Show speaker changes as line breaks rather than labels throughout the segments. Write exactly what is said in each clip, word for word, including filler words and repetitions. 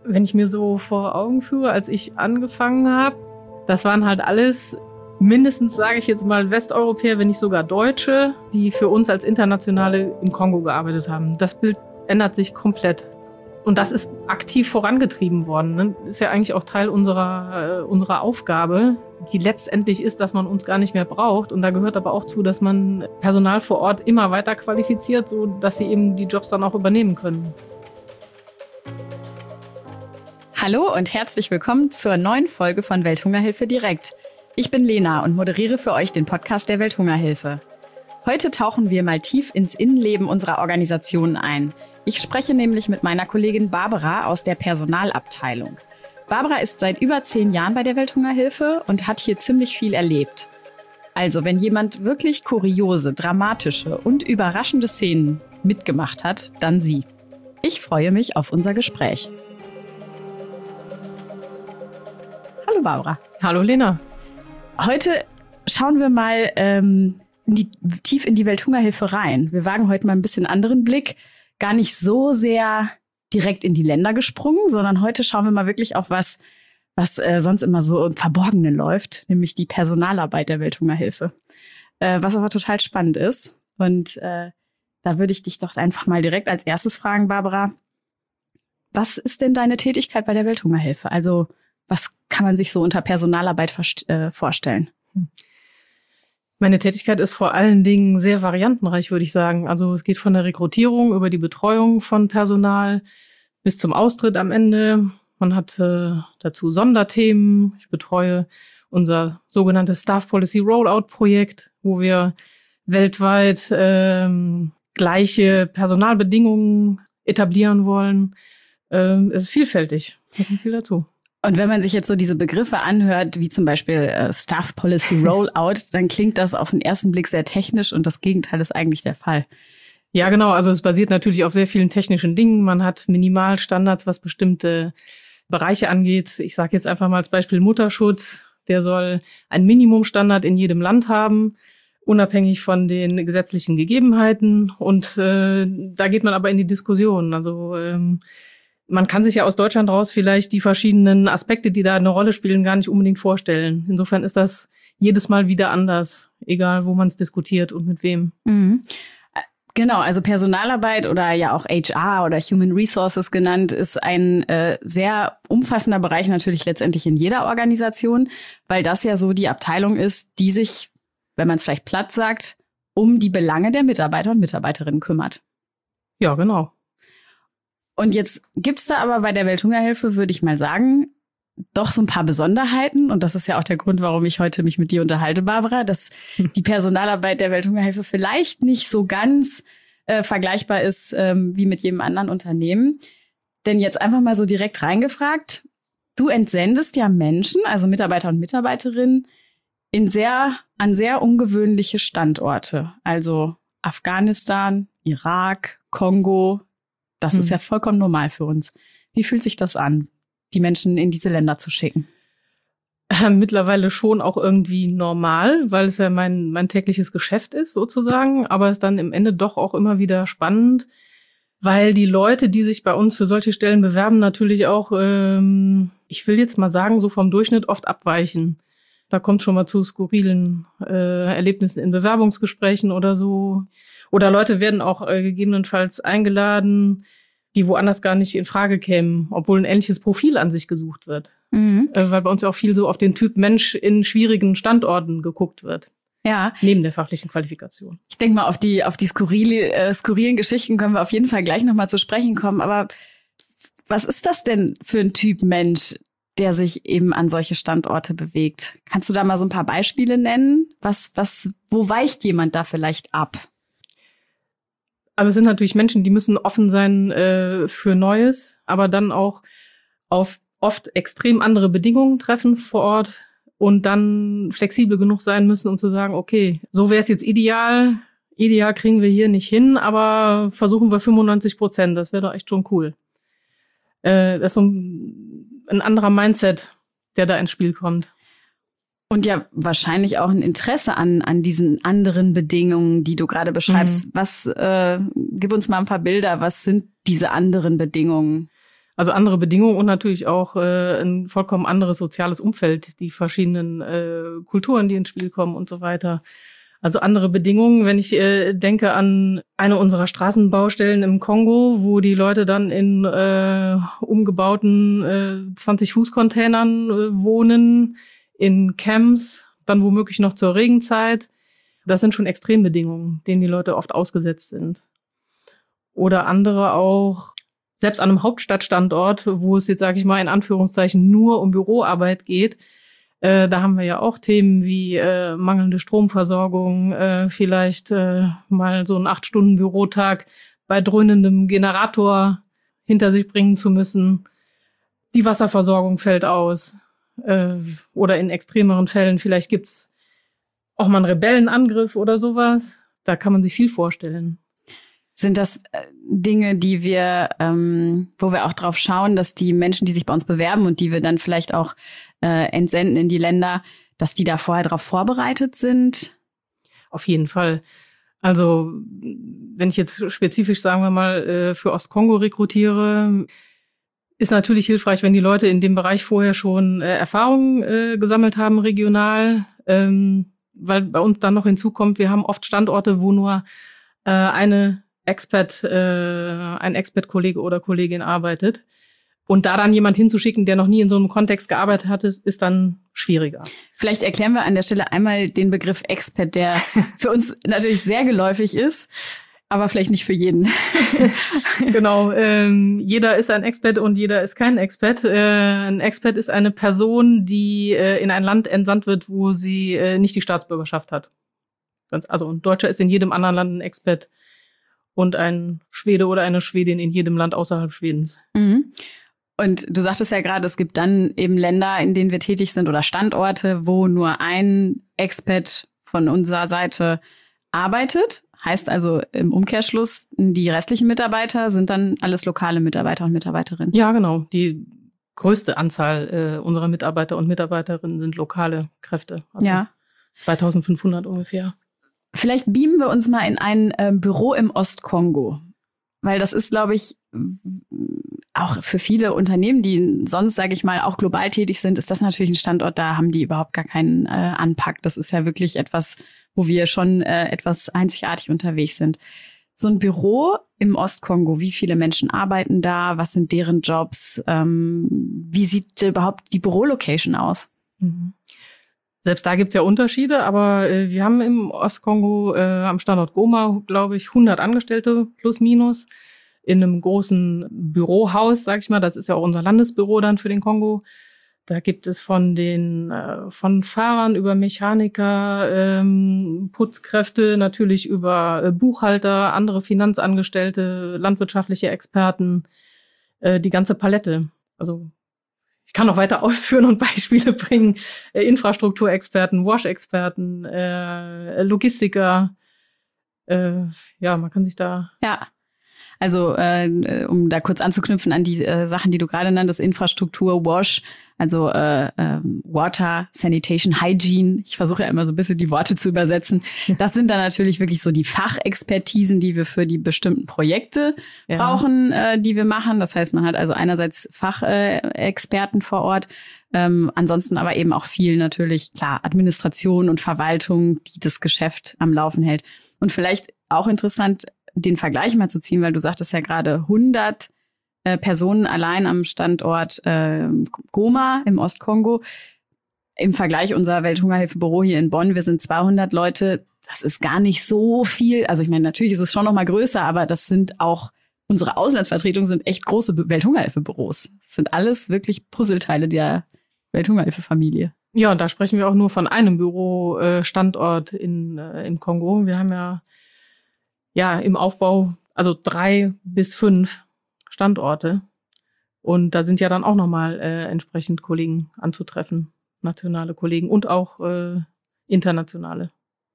Wenn ich mir so vor Augen führe, als ich angefangen habe, das waren halt alles mindestens, sage ich jetzt mal, Westeuropäer, wenn nicht sogar Deutsche, die für uns als Internationale im Kongo gearbeitet haben. Das Bild ändert sich komplett. Und das ist aktiv vorangetrieben worden. Ne? Ist ja eigentlich auch Teil unserer, äh, unserer Aufgabe, die letztendlich ist, dass man uns gar nicht mehr braucht. Und da gehört aber auch zu, dass man Personal vor Ort immer weiter qualifiziert, sodass sie eben die Jobs dann auch übernehmen können.
Hallo und herzlich willkommen zur neuen Folge von Welthungerhilfe direkt. Ich bin Lena und moderiere für euch den Podcast der Welthungerhilfe. Heute tauchen wir mal tief ins Innenleben unserer Organisationen ein. Ich spreche nämlich mit meiner Kollegin Barbara aus der Personalabteilung. Barbara ist seit über zehn Jahren bei der Welthungerhilfe und hat hier ziemlich viel erlebt. Also, wenn jemand wirklich kuriose, dramatische und überraschende Szenen mitgemacht hat, dann sie. Ich freue mich auf unser Gespräch. Hallo Barbara.
Hallo Lena.
Heute schauen wir mal ähm, in die, tief in die Welthungerhilfe rein. Wir wagen heute mal ein bisschen anderen Blick. Gar nicht so sehr direkt in die Länder gesprungen, sondern heute schauen wir mal wirklich auf was, was äh, sonst immer so im Verborgenen läuft, nämlich die Personalarbeit der Welthungerhilfe. Äh, was aber total spannend ist. Und äh, da würde ich dich doch einfach mal direkt als erstes fragen, Barbara. Was ist denn deine Tätigkeit bei der Welthungerhilfe? Also was kann man sich so unter Personalarbeit verst- äh, vorstellen?
Meine Tätigkeit ist vor allen Dingen sehr variantenreich, würde ich sagen. Also es geht von der Rekrutierung über die Betreuung von Personal bis zum Austritt am Ende. Man hat äh, dazu Sonderthemen. Ich betreue unser sogenanntes Staff Policy Rollout Projekt, wo wir weltweit ähm, gleiche Personalbedingungen etablieren wollen. Ähm, es ist vielfältig. Da kommt viel dazu.
Und wenn man sich jetzt so diese Begriffe anhört, wie zum Beispiel äh, Staff Policy Rollout, dann klingt das auf den ersten Blick sehr technisch und das Gegenteil ist eigentlich der Fall.
Ja, genau. Also es basiert natürlich auf sehr vielen technischen Dingen. Man hat Minimalstandards, was bestimmte Bereiche angeht. Ich sage jetzt einfach mal als Beispiel Mutterschutz. Der soll einen Minimumstandard in jedem Land haben, unabhängig von den gesetzlichen Gegebenheiten. Und äh, da geht man aber in die Diskussion. Also ähm, man kann sich ja aus Deutschland raus vielleicht die verschiedenen Aspekte, die da eine Rolle spielen, gar nicht unbedingt vorstellen. Insofern ist das jedes Mal wieder anders, egal wo man es diskutiert und mit wem.
Mhm. Genau, also Personalarbeit oder ja auch H R oder Human Resources genannt, ist ein äh, sehr umfassender Bereich natürlich letztendlich in jeder Organisation, weil das ja so die Abteilung ist, die sich, wenn man es vielleicht platt sagt, um die Belange der Mitarbeiter und Mitarbeiterinnen kümmert.
Ja, genau.
Und jetzt gibt's da aber bei der Welthungerhilfe, würde ich mal sagen, doch so ein paar Besonderheiten. Und das ist ja auch der Grund, warum ich heute mich mit dir unterhalte, Barbara, dass die Personalarbeit der Welthungerhilfe vielleicht nicht so ganz äh, vergleichbar ist ähm, wie mit jedem anderen Unternehmen. Denn jetzt einfach mal so direkt reingefragt, du entsendest ja Menschen, also Mitarbeiter und Mitarbeiterinnen, in sehr, an sehr ungewöhnliche Standorte. Also Afghanistan, Irak, Kongo. Das hm. ist ja vollkommen normal für uns. Wie fühlt sich das an, die Menschen in diese Länder zu schicken?
Äh, mittlerweile schon auch irgendwie normal, weil es ja mein, mein tägliches Geschäft ist sozusagen. Aber es ist dann im Ende doch auch immer wieder spannend, weil die Leute, die sich bei uns für solche Stellen bewerben, natürlich auch, ähm, ich will jetzt mal sagen, so vom Durchschnitt oft abweichen. Da kommt schon mal zu skurrilen äh, Erlebnissen in Bewerbungsgesprächen oder so. Oder Leute werden auch äh, gegebenenfalls eingeladen, die woanders gar nicht in Frage kämen, obwohl ein ähnliches Profil an sich gesucht wird. Mhm. Äh, weil bei uns ja auch viel so auf den Typ Mensch in schwierigen Standorten geguckt wird.
Ja.
Neben der fachlichen Qualifikation.
Ich denke mal, auf die auf die skurrile, äh, skurrilen Geschichten können wir auf jeden Fall gleich nochmal zu sprechen kommen. Aber was ist das denn für ein Typ Mensch, der sich eben an solche Standorte bewegt? Kannst du da mal so ein paar Beispiele nennen? Was, was, wo weicht jemand da vielleicht ab?
Also es sind natürlich Menschen, die müssen offen sein äh, für Neues, aber dann auch auf oft extrem andere Bedingungen treffen vor Ort und dann flexibel genug sein müssen, um zu sagen, okay, so wäre es jetzt ideal. Ideal kriegen wir hier nicht hin, aber versuchen wir fünfundneunzig Prozent. Das wäre doch echt schon cool. Äh, das ist so ein, ein anderer Mindset, der da ins Spiel kommt.
Und ja, wahrscheinlich auch ein Interesse an an diesen anderen Bedingungen, die du gerade beschreibst. Mhm. Was, äh, gib uns mal ein paar Bilder. Was sind diese anderen Bedingungen?
Also andere Bedingungen und natürlich auch äh, ein vollkommen anderes soziales Umfeld, die verschiedenen äh, Kulturen, die ins Spiel kommen und so weiter. Also andere Bedingungen, wenn ich äh, denke an eine unserer Straßenbaustellen im Kongo, wo die Leute dann in äh, umgebauten äh, zwanzig-Fuß-Containern äh, wohnen, in Camps, dann womöglich noch zur Regenzeit. Das sind schon Extrembedingungen, denen die Leute oft ausgesetzt sind. Oder andere auch, selbst an einem Hauptstadtstandort, wo es jetzt, sage ich mal, in Anführungszeichen nur um Büroarbeit geht, äh, da haben wir ja auch Themen wie äh, mangelnde Stromversorgung, äh, vielleicht äh, mal so einen acht-Stunden-Bürotag bei dröhnendem Generator hinter sich bringen zu müssen. Die Wasserversorgung fällt aus. Äh, oder in extremeren Fällen, vielleicht gibt's auch mal einen Rebellenangriff oder sowas. Da kann man sich viel vorstellen.
Sind das Dinge, die wir, ähm, wo wir auch drauf schauen, dass die Menschen, die sich bei uns bewerben und die wir dann vielleicht auch äh, entsenden in die Länder, dass die da vorher darauf vorbereitet sind?
Auf jeden Fall. Also wenn ich jetzt spezifisch, sagen wir mal, äh, für Ostkongo rekrutiere, ist natürlich hilfreich, wenn die Leute in dem Bereich vorher schon äh, Erfahrungen äh, gesammelt haben, regional, ähm, weil bei uns dann noch hinzukommt, wir haben oft Standorte, wo nur äh, eine Expert, äh, ein Expert-Kollege oder Kollegin arbeitet. Und da dann jemand hinzuschicken, der noch nie in so einem Kontext gearbeitet hat, ist dann schwieriger.
Vielleicht erklären wir an der Stelle einmal den Begriff Expert, der für uns natürlich sehr geläufig ist, aber vielleicht nicht für jeden.
Genau, ähm, jeder ist ein Expert und jeder ist kein Expert. Äh, ein Expert ist eine Person, die äh, in ein Land entsandt wird, wo sie äh, nicht die Staatsbürgerschaft hat. Ganz, also ein Deutscher ist in jedem anderen Land ein Expert. Und ein Schwede oder eine Schwedin in jedem Land außerhalb Schwedens.
Mhm. Und du sagtest ja gerade, es gibt dann eben Länder, in denen wir tätig sind oder Standorte, wo nur ein Expat von unserer Seite arbeitet. Heißt also im Umkehrschluss, die restlichen Mitarbeiter sind dann alles lokale Mitarbeiter und Mitarbeiterinnen.
Ja, genau. Die größte Anzahl äh, unserer Mitarbeiter und Mitarbeiterinnen sind lokale Kräfte. Also
ja.
zweitausendfünfhundert ungefähr.
Vielleicht beamen wir uns mal in ein äh, Büro im Ostkongo. Weil das ist, glaube ich, auch für viele Unternehmen, die sonst, sage ich mal, auch global tätig sind, ist das natürlich ein Standort, da haben die überhaupt gar keinen äh, Anpack. Das ist ja wirklich etwas, wo wir schon äh, etwas einzigartig unterwegs sind. So ein Büro im Ostkongo, wie viele Menschen arbeiten da? Was sind deren Jobs? Ähm, wie sieht überhaupt die Bürolocation aus?
Mhm. Selbst da gibt's ja Unterschiede, aber äh, wir haben im Ostkongo äh, am Standort Goma, glaube ich, hundert Angestellte plus minus in einem großen Bürohaus, sag ich mal. Das ist ja auch unser Landesbüro dann für den Kongo. Da gibt es von den äh, von Fahrern über Mechaniker, ähm, Putzkräfte, natürlich über äh, Buchhalter, andere Finanzangestellte, landwirtschaftliche Experten, äh, die ganze Palette. Also ich kann noch weiter ausführen und Beispiele bringen. Äh, Infrastrukturexperten, Wash-Experten, äh, Logistiker. Äh, ja, man kann sich da...
Ja, also äh, um da kurz anzuknüpfen an die äh, Sachen, die du gerade nanntest, Infrastruktur, Wash, also äh, äh, Water, Sanitation, Hygiene. Ich versuche ja immer so ein bisschen die Worte zu übersetzen. Das sind dann natürlich wirklich so die Fachexpertisen, die wir für die bestimmten Projekte ja. brauchen, äh, die wir machen. Das heißt, man hat also einerseits Fachexperten äh, vor Ort, ähm, ansonsten aber eben auch viel natürlich, klar, Administration und Verwaltung, die das Geschäft am Laufen hält. Und vielleicht auch interessant, den Vergleich mal zu ziehen, weil du sagtest ja gerade hundert äh, Personen allein am Standort äh, Goma im Ostkongo. Im Vergleich unser Welthungerhilfebüro hier in Bonn, wir sind zweihundert Leute. Das ist gar nicht so viel. Also ich meine, natürlich ist es schon noch mal größer, aber das sind auch, unsere Auslandsvertretungen sind echt große Welthungerhilfebüros. Das sind alles wirklich Puzzleteile der Welthungerhilfefamilie.
Ja, und da sprechen wir auch nur von einem Bürostandort in äh, im Kongo. Wir haben ja ja im Aufbau also drei bis fünf Standorte. Und da sind ja dann auch nochmal äh, entsprechend Kollegen anzutreffen, nationale Kollegen und auch äh, internationale.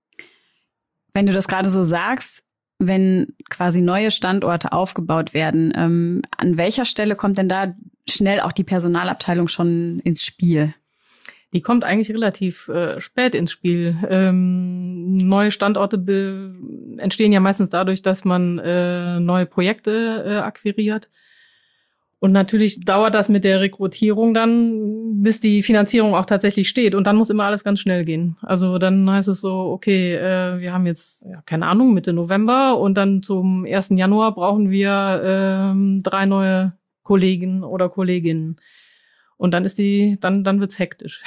Wenn du das gerade so sagst, wenn quasi neue Standorte aufgebaut werden, ähm, an welcher Stelle kommt denn da schnell auch die Personalabteilung schon ins Spiel?
Die kommt eigentlich relativ äh, spät ins Spiel. Ähm, neue Standorte be- entstehen ja meistens dadurch, dass man äh, neue Projekte äh, akquiriert. Und natürlich dauert das mit der Rekrutierung dann, bis die Finanzierung auch tatsächlich steht. Und dann muss immer alles ganz schnell gehen. Also dann heißt es so, okay, äh, wir haben jetzt, ja, keine Ahnung, Mitte November und dann zum ersten Januar brauchen wir ähm, drei neue Kollegen oder Kolleginnen. Und dann ist die, dann, dann wird's hektisch.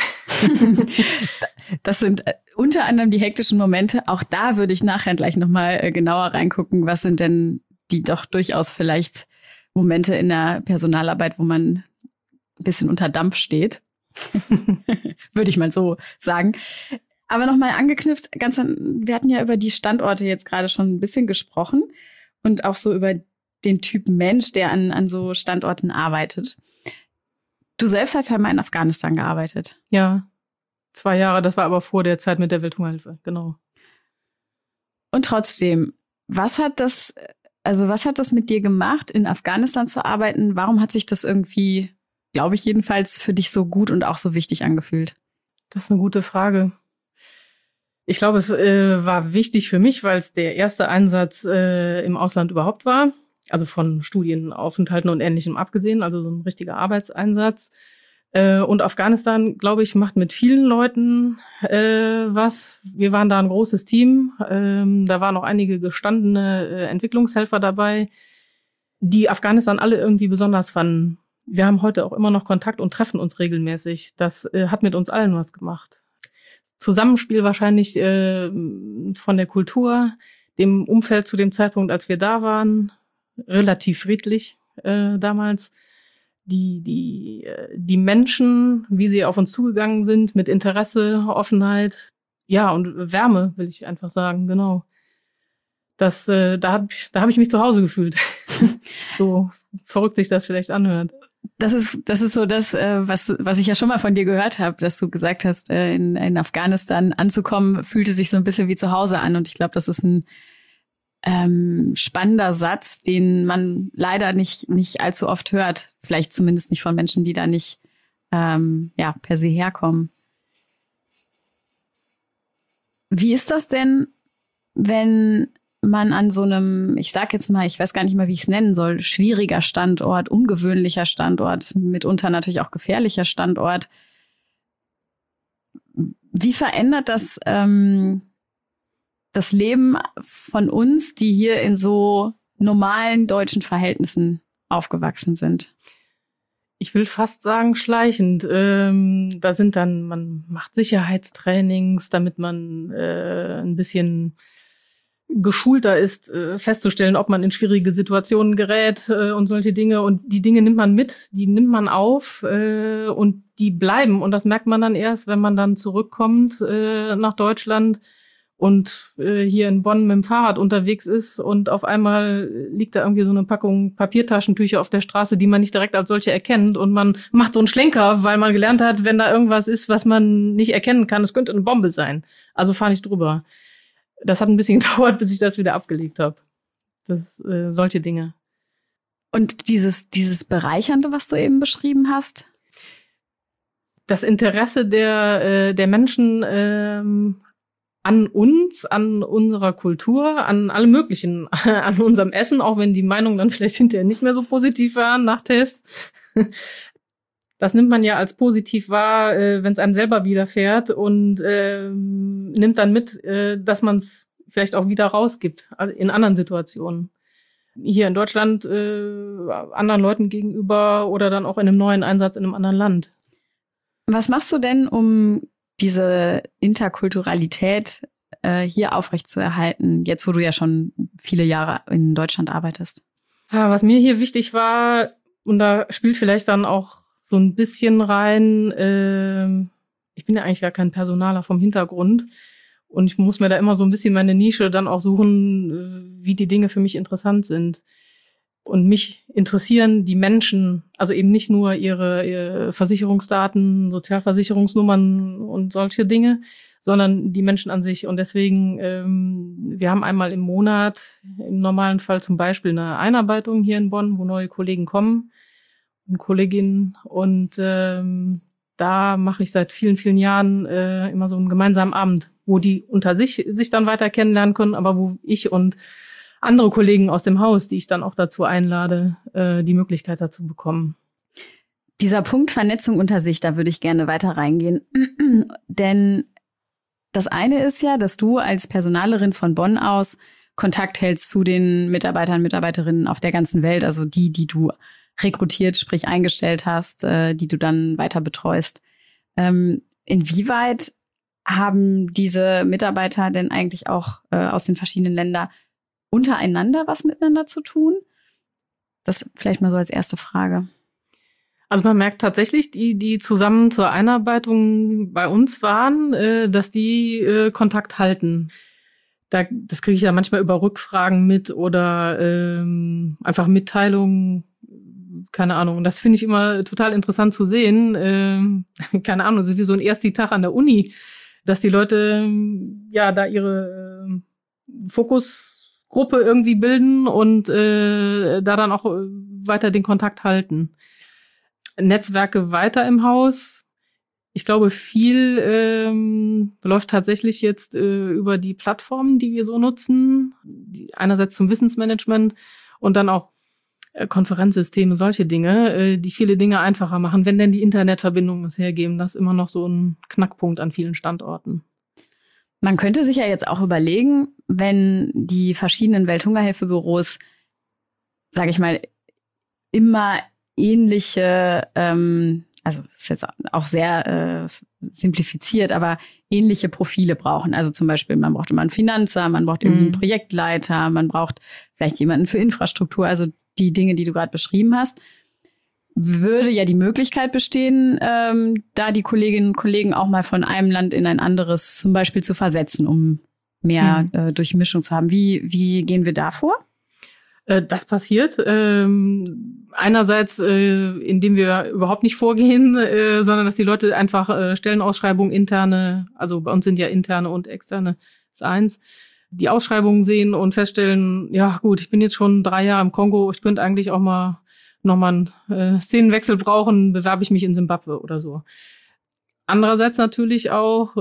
Das sind äh, unter anderem die hektischen Momente. Auch da würde ich nachher gleich nochmal äh, genauer reingucken. Was sind denn die doch durchaus vielleicht Momente in der Personalarbeit, wo man ein bisschen unter Dampf steht? Würde ich mal so sagen. Aber nochmal angeknüpft, ganz an, wir hatten ja über die Standorte jetzt gerade schon ein bisschen gesprochen und auch so über den Typ Mensch, der an, an so Standorten arbeitet. Du selbst hast ja mal in Afghanistan gearbeitet.
Ja, zwei Jahre. Das war aber vor der Zeit mit der Welthungerhilfe, genau.
Und trotzdem, was hat das, also was hat das mit dir gemacht, in Afghanistan zu arbeiten? Warum hat sich das irgendwie, glaube ich jedenfalls, für dich so gut und auch so wichtig angefühlt?
Das ist eine gute Frage. Ich glaube, es äh, war wichtig für mich, weil es der erste Einsatz äh, im Ausland überhaupt war. Also von Studienaufenthalten und Ähnlichem abgesehen, also so ein richtiger Arbeitseinsatz. Äh, und Afghanistan, glaube ich, macht mit vielen Leuten äh, was. Wir waren da ein großes Team. Ähm, da waren auch einige gestandene äh, Entwicklungshelfer dabei, die Afghanistan alle irgendwie besonders fanden. Wir haben heute auch immer noch Kontakt und treffen uns regelmäßig. Das äh, hat mit uns allen was gemacht. Zusammenspiel wahrscheinlich äh, von der Kultur, dem Umfeld zu dem Zeitpunkt, als wir da waren, relativ friedlich äh, damals. Die, die, die Menschen, wie sie auf uns zugegangen sind, mit Interesse, Offenheit, ja, und Wärme, will ich einfach sagen, genau. Das, äh, da hab ich, da habe ich mich zu Hause gefühlt. So verrückt sich das vielleicht anhört.
Das ist, das ist so das, äh, was, was ich ja schon mal von dir gehört habe, dass du gesagt hast, äh, in, in Afghanistan anzukommen, fühlte sich so ein bisschen wie zu Hause an. Und ich glaube, das ist ein ähm, spannender Satz, den man leider nicht, nicht allzu oft hört. Vielleicht zumindest nicht von Menschen, die da nicht ähm, ja, per se herkommen. Wie ist das denn, wenn man an so einem, ich sag jetzt mal, ich weiß gar nicht mal, wie ich es nennen soll, schwieriger Standort, ungewöhnlicher Standort, mitunter natürlich auch gefährlicher Standort. Wie verändert das ähm, das Leben von uns, die hier in so normalen deutschen Verhältnissen aufgewachsen sind?
Ich will fast sagen schleichend. Ähm, da sind dann, man macht Sicherheitstrainings, damit man äh, ein bisschen geschulter ist, äh, festzustellen, ob man in schwierige Situationen gerät äh, und solche Dinge. Und die Dinge nimmt man mit, die nimmt man auf äh, und die bleiben. Und das merkt man dann erst, wenn man dann zurückkommt äh, nach Deutschland und äh, hier in Bonn mit dem Fahrrad unterwegs ist und auf einmal liegt da irgendwie so eine Packung Papiertaschentücher auf der Straße, die man nicht direkt als solche erkennt, und man macht so einen Schlenker, weil man gelernt hat, wenn da irgendwas ist, was man nicht erkennen kann, es könnte eine Bombe sein. Also fahr nicht drüber. Das hat ein bisschen gedauert, bis ich das wieder abgelegt habe. Das äh, solche Dinge.
Und dieses dieses Bereichernde, was du eben beschrieben hast?
Das Interesse der äh, der Menschen ähm, an uns, an unserer Kultur, an allem Möglichen, an unserem Essen, auch wenn die Meinungen dann vielleicht hinterher nicht mehr so positiv waren nach Tests. Das nimmt man ja als positiv wahr, äh, wenn es einem selber widerfährt, und äh, nimmt dann mit, äh, dass man es vielleicht auch wieder rausgibt in anderen Situationen. Hier in Deutschland äh, anderen Leuten gegenüber oder dann auch in einem neuen Einsatz in einem anderen Land.
Was machst du denn, um diese Interkulturalität äh, hier aufrechtzuerhalten, jetzt wo du ja schon viele Jahre in Deutschland arbeitest?
Ja, was mir hier wichtig war, und da spielt vielleicht dann auch so ein bisschen rein, äh, ich bin ja eigentlich gar kein Personaler vom Hintergrund, und ich muss mir da immer so ein bisschen meine Nische dann auch suchen, wie die Dinge für mich interessant sind. Und mich interessieren die Menschen, also eben nicht nur ihre, ihre Versicherungsdaten, Sozialversicherungsnummern und solche Dinge, sondern die Menschen an sich. Und deswegen, ähm, wir haben einmal im Monat, im normalen Fall zum Beispiel, eine Einarbeitung hier in Bonn, wo neue Kollegen kommen und Kolleginnen. Und ähm, da mache ich seit vielen, vielen Jahren äh, immer so einen gemeinsamen Abend, wo die unter sich sich dann weiter kennenlernen können, aber wo ich und andere Kollegen aus dem Haus, die ich dann auch dazu einlade, äh, die Möglichkeit dazu bekommen.
Dieser Punkt Vernetzung unter sich, da würde ich gerne weiter reingehen. Denn das eine ist ja, dass du als Personalerin von Bonn aus Kontakt hältst zu den Mitarbeitern, Mitarbeiterinnen auf der ganzen Welt, also die, die du rekrutiert, sprich eingestellt hast, äh, die du dann weiter betreust. Ähm, inwieweit haben diese Mitarbeiter denn eigentlich auch äh, aus den verschiedenen Ländern untereinander was miteinander zu tun? Das vielleicht mal so als erste Frage.
Also man merkt tatsächlich, die, die zusammen zur Einarbeitung bei uns waren, äh, dass die äh, Kontakt halten. Da, das kriege ich ja manchmal über Rückfragen mit oder ähm, einfach Mitteilungen, keine Ahnung. Und das finde ich immer total interessant zu sehen. Ähm, keine Ahnung, das ist wie so ein erster Tag an der Uni, dass die Leute ja da ihre äh, Fokusgruppe irgendwie bilden und äh, da dann auch weiter den Kontakt halten. Netzwerke weiter im Haus. Ich glaube, viel ähm, läuft tatsächlich jetzt äh, über die Plattformen, die wir so nutzen. Die, einerseits zum Wissensmanagement und dann auch äh, Konferenzsysteme, solche Dinge, äh, die viele Dinge einfacher machen, wenn denn die Internetverbindungen es hergeben. Das ist immer noch so ein Knackpunkt an vielen Standorten.
Man könnte sich ja jetzt auch überlegen, wenn die verschiedenen Welthungerhilfebüros, sage ich mal, immer ähnliche, ähm, also ist jetzt auch sehr äh, simplifiziert, aber ähnliche Profile brauchen. Also zum Beispiel, man braucht immer einen Finanzer, man braucht irgendwie einen Projektleiter, man braucht vielleicht jemanden für Infrastruktur, also die Dinge, die du gerade beschrieben hast. Würde ja die Möglichkeit bestehen, ähm, da die Kolleginnen und Kollegen auch mal von einem Land in ein anderes zum Beispiel zu versetzen, um mehr mhm. äh, Durchmischung zu haben. Wie, wie gehen wir da vor?
Das passiert ähm, einerseits, äh, indem wir überhaupt nicht vorgehen, äh, sondern dass die Leute einfach äh, Stellenausschreibungen interne, also bei uns sind ja interne und externe, ist eins, die Ausschreibungen sehen und feststellen, ja gut, ich bin jetzt schon drei Jahre im Kongo, ich könnte eigentlich auch mal nochmal einen äh, Szenenwechsel brauchen, bewerbe ich mich in Simbabwe oder so. Andererseits natürlich auch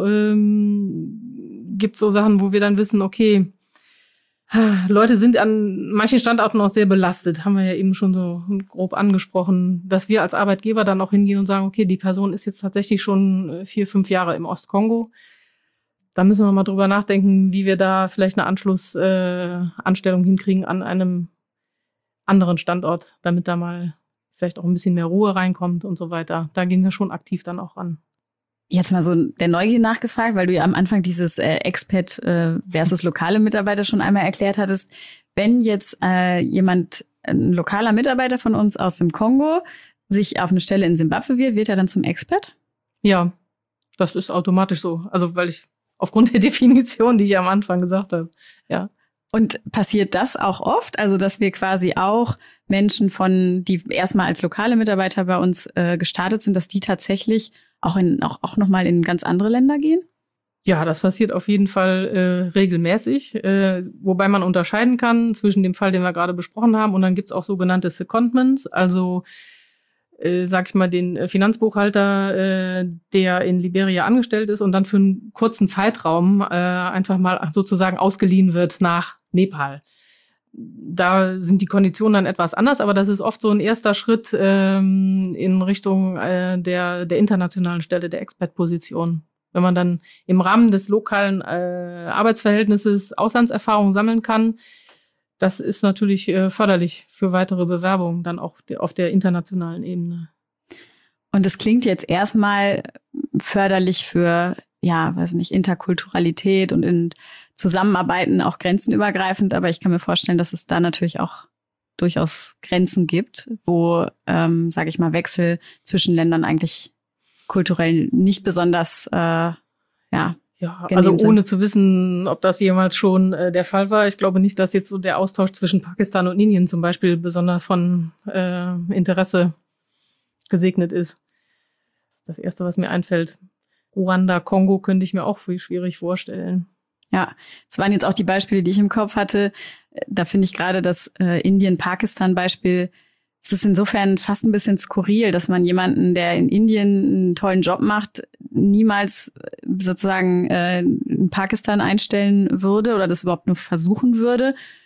ähm, gibt es so Sachen, wo wir dann wissen, okay, Leute sind an manchen Standorten auch sehr belastet, haben wir ja eben schon so grob angesprochen, dass wir als Arbeitgeber dann auch hingehen und sagen, okay, die Person ist jetzt tatsächlich schon vier, fünf Jahre im Ostkongo. Da müssen wir mal drüber nachdenken, wie wir da vielleicht eine Anschlussanstellung äh, hinkriegen an einem anderen Standort, damit da mal vielleicht auch ein bisschen mehr Ruhe reinkommt und so weiter. Da gehen wir schon aktiv dann auch ran.
Jetzt mal so der Neugier nachgefragt, weil du ja am Anfang dieses äh, Expat äh, versus lokale Mitarbeiter schon einmal erklärt hattest. Wenn jetzt äh, jemand, ein lokaler Mitarbeiter von uns aus dem Kongo, sich auf eine Stelle in Simbabwe wird, wird er dann zum Expat?
Ja, das ist automatisch so. Also weil ich aufgrund der Definition, die ich am Anfang gesagt habe, ja.
Und passiert das auch oft? Also, dass wir quasi auch Menschen von, die erstmal als lokale Mitarbeiter bei uns äh, gestartet sind, dass die tatsächlich auch in auch, auch nochmal in ganz andere Länder gehen?
Ja, das passiert auf jeden Fall äh, regelmäßig, äh, wobei man unterscheiden kann zwischen dem Fall, den wir gerade besprochen haben, und dann gibt's auch sogenannte Secondments, also äh, sag ich mal, den Finanzbuchhalter, äh, der in Liberia angestellt ist und dann für einen kurzen Zeitraum äh, einfach mal sozusagen ausgeliehen wird nach Nepal. Da sind die Konditionen dann etwas anders, aber das ist oft so ein erster Schritt ähm, in Richtung äh, der, der internationalen Stelle, der Expat-Position. Wenn man dann im Rahmen des lokalen äh, Arbeitsverhältnisses Auslandserfahrung sammeln kann, das ist natürlich äh, förderlich für weitere Bewerbungen, dann auch de- auf der internationalen Ebene.
Und es klingt jetzt erstmal förderlich für, ja, weiß nicht, Interkulturalität und in Zusammenarbeiten, auch grenzenübergreifend. Aber ich kann mir vorstellen, dass es da natürlich auch durchaus Grenzen gibt, wo, ähm, sage ich mal, Wechsel zwischen Ländern eigentlich kulturell nicht besonders, äh, ja,
Ja, also ohne
sind.
zu wissen, ob das jemals schon äh, der Fall war. Ich glaube nicht, dass jetzt so der Austausch zwischen Pakistan und Indien zum Beispiel besonders von äh, Interesse gesegnet ist. Das ist das Erste, was mir einfällt. Ruanda, Kongo könnte ich mir auch viel schwierig vorstellen.
Ja, es waren jetzt auch die Beispiele, die ich im Kopf hatte. Da finde ich gerade das äh, Indien-Pakistan-Beispiel, es ist insofern fast ein bisschen skurril, dass man jemanden, der in Indien einen tollen Job macht, niemals sozusagen äh, in Pakistan einstellen würde oder das überhaupt nur versuchen würde.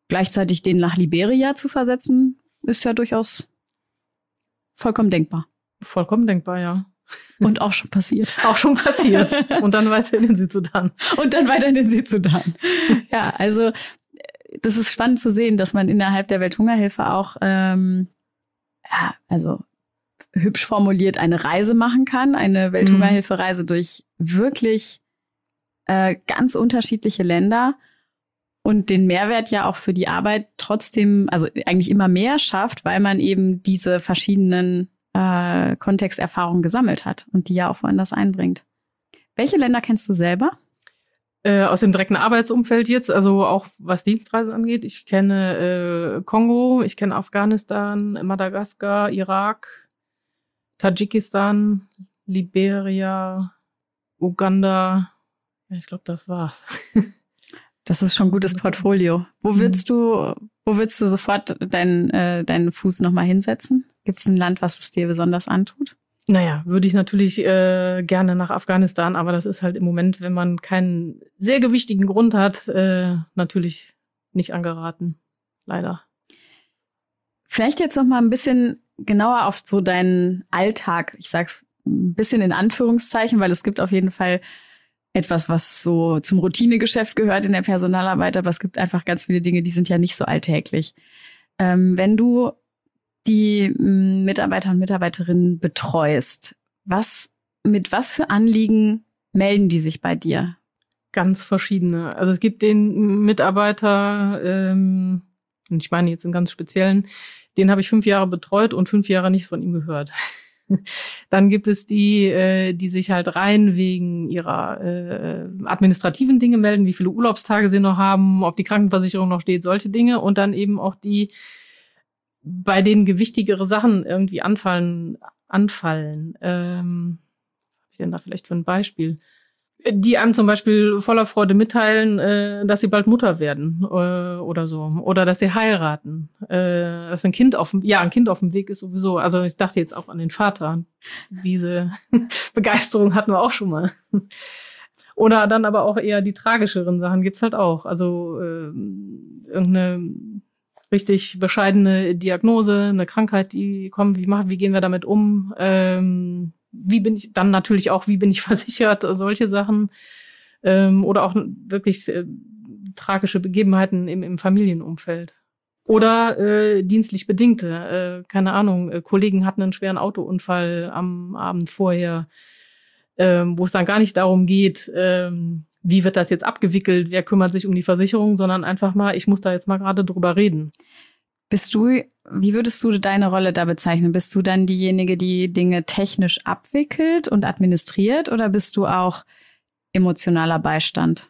gleichzeitig den nach Liberia zu versetzen, ist ja durchaus vollkommen denkbar.
Vollkommen denkbar, ja.
Und auch schon passiert.
Auch schon passiert. Und dann weiter in den Südsudan.
Und dann weiter in den Südsudan. Ja, also das ist spannend zu sehen, dass man innerhalb der Welthungerhilfe auch, ähm, ja, also hübsch formuliert, eine Reise machen kann. Eine Welthungerhilfereise mhm. durch wirklich äh, ganz unterschiedliche Länder. Und den Mehrwert ja auch für die Arbeit trotzdem, also eigentlich immer mehr schafft, weil man eben diese verschiedenen äh, Kontexterfahrungen gesammelt hat und die ja auch woanders einbringt. Welche Länder kennst du selber?
Äh, aus dem direkten Arbeitsumfeld jetzt, also auch was Dienstreisen angeht. Ich kenne äh, Kongo, ich kenne Afghanistan, Madagaskar, Irak, Tadschikistan, Liberia, Uganda. Ja, ich glaube, das war's.
Das ist schon ein gutes Portfolio. Wo willst du, wo willst du sofort deinen, äh, deinen Fuß nochmal hinsetzen? Gibt es ein Land, was es dir besonders antut?
Naja, würde ich natürlich äh, gerne nach Afghanistan, aber das ist halt im Moment, wenn man keinen sehr gewichtigen Grund hat, äh, natürlich nicht angeraten. Leider.
Vielleicht jetzt noch mal ein bisschen genauer auf so deinen Alltag. Ich sag's ein bisschen in Anführungszeichen, weil es gibt auf jeden Fall etwas, was so zum Routinegeschäft gehört in der Personalarbeit, aber es gibt einfach ganz viele Dinge, die sind ja nicht so alltäglich. Ähm, wenn du die m, Mitarbeiter und Mitarbeiterinnen betreust, was, mit was für Anliegen melden die sich bei dir?
Ganz verschiedene. Also es gibt den Mitarbeiter, ähm, und ich meine jetzt einen ganz speziellen, den habe ich fünf Jahre betreut und fünf Jahre nicht von ihm gehört. Dann gibt es die, äh, die sich halt rein wegen ihrer äh, administrativen Dinge melden, wie viele Urlaubstage sie noch haben, ob die Krankenversicherung noch steht, solche Dinge. Und dann eben auch die, bei denen gewichtigere Sachen irgendwie anfallen. anfallen. Ähm, was habe ich denn da vielleicht für ein Beispiel? Die einem zum Beispiel voller Freude mitteilen, äh, dass sie bald Mutter werden äh, oder so. Oder dass sie heiraten. Äh, dass ein Kind auf dem, ja, ein Kind auf dem Weg ist sowieso. Also ich dachte jetzt auch an den Vater. Diese Begeisterung hatten wir auch schon mal. Oder dann aber auch eher die tragischeren Sachen gibt's halt auch. Also äh, irgendeine richtig bescheidene Diagnose, eine Krankheit, die kommt, wie machen, wie gehen wir damit um? Ähm, Wie bin ich dann natürlich auch, wie bin ich versichert, solche Sachen. Ähm, oder auch wirklich äh, tragische Begebenheiten im, im Familienumfeld. Oder äh, dienstlich bedingte. Äh, keine Ahnung, äh, Kollegen hatten einen schweren Autounfall am Abend vorher, äh, wo es dann gar nicht darum geht, äh, wie wird das jetzt abgewickelt, wer kümmert sich um die Versicherung, sondern einfach mal, ich muss da jetzt mal gerade drüber reden.
Bist du, wie würdest du deine Rolle da bezeichnen? Bist du dann diejenige, die Dinge technisch abwickelt und administriert, oder bist du auch emotionaler Beistand?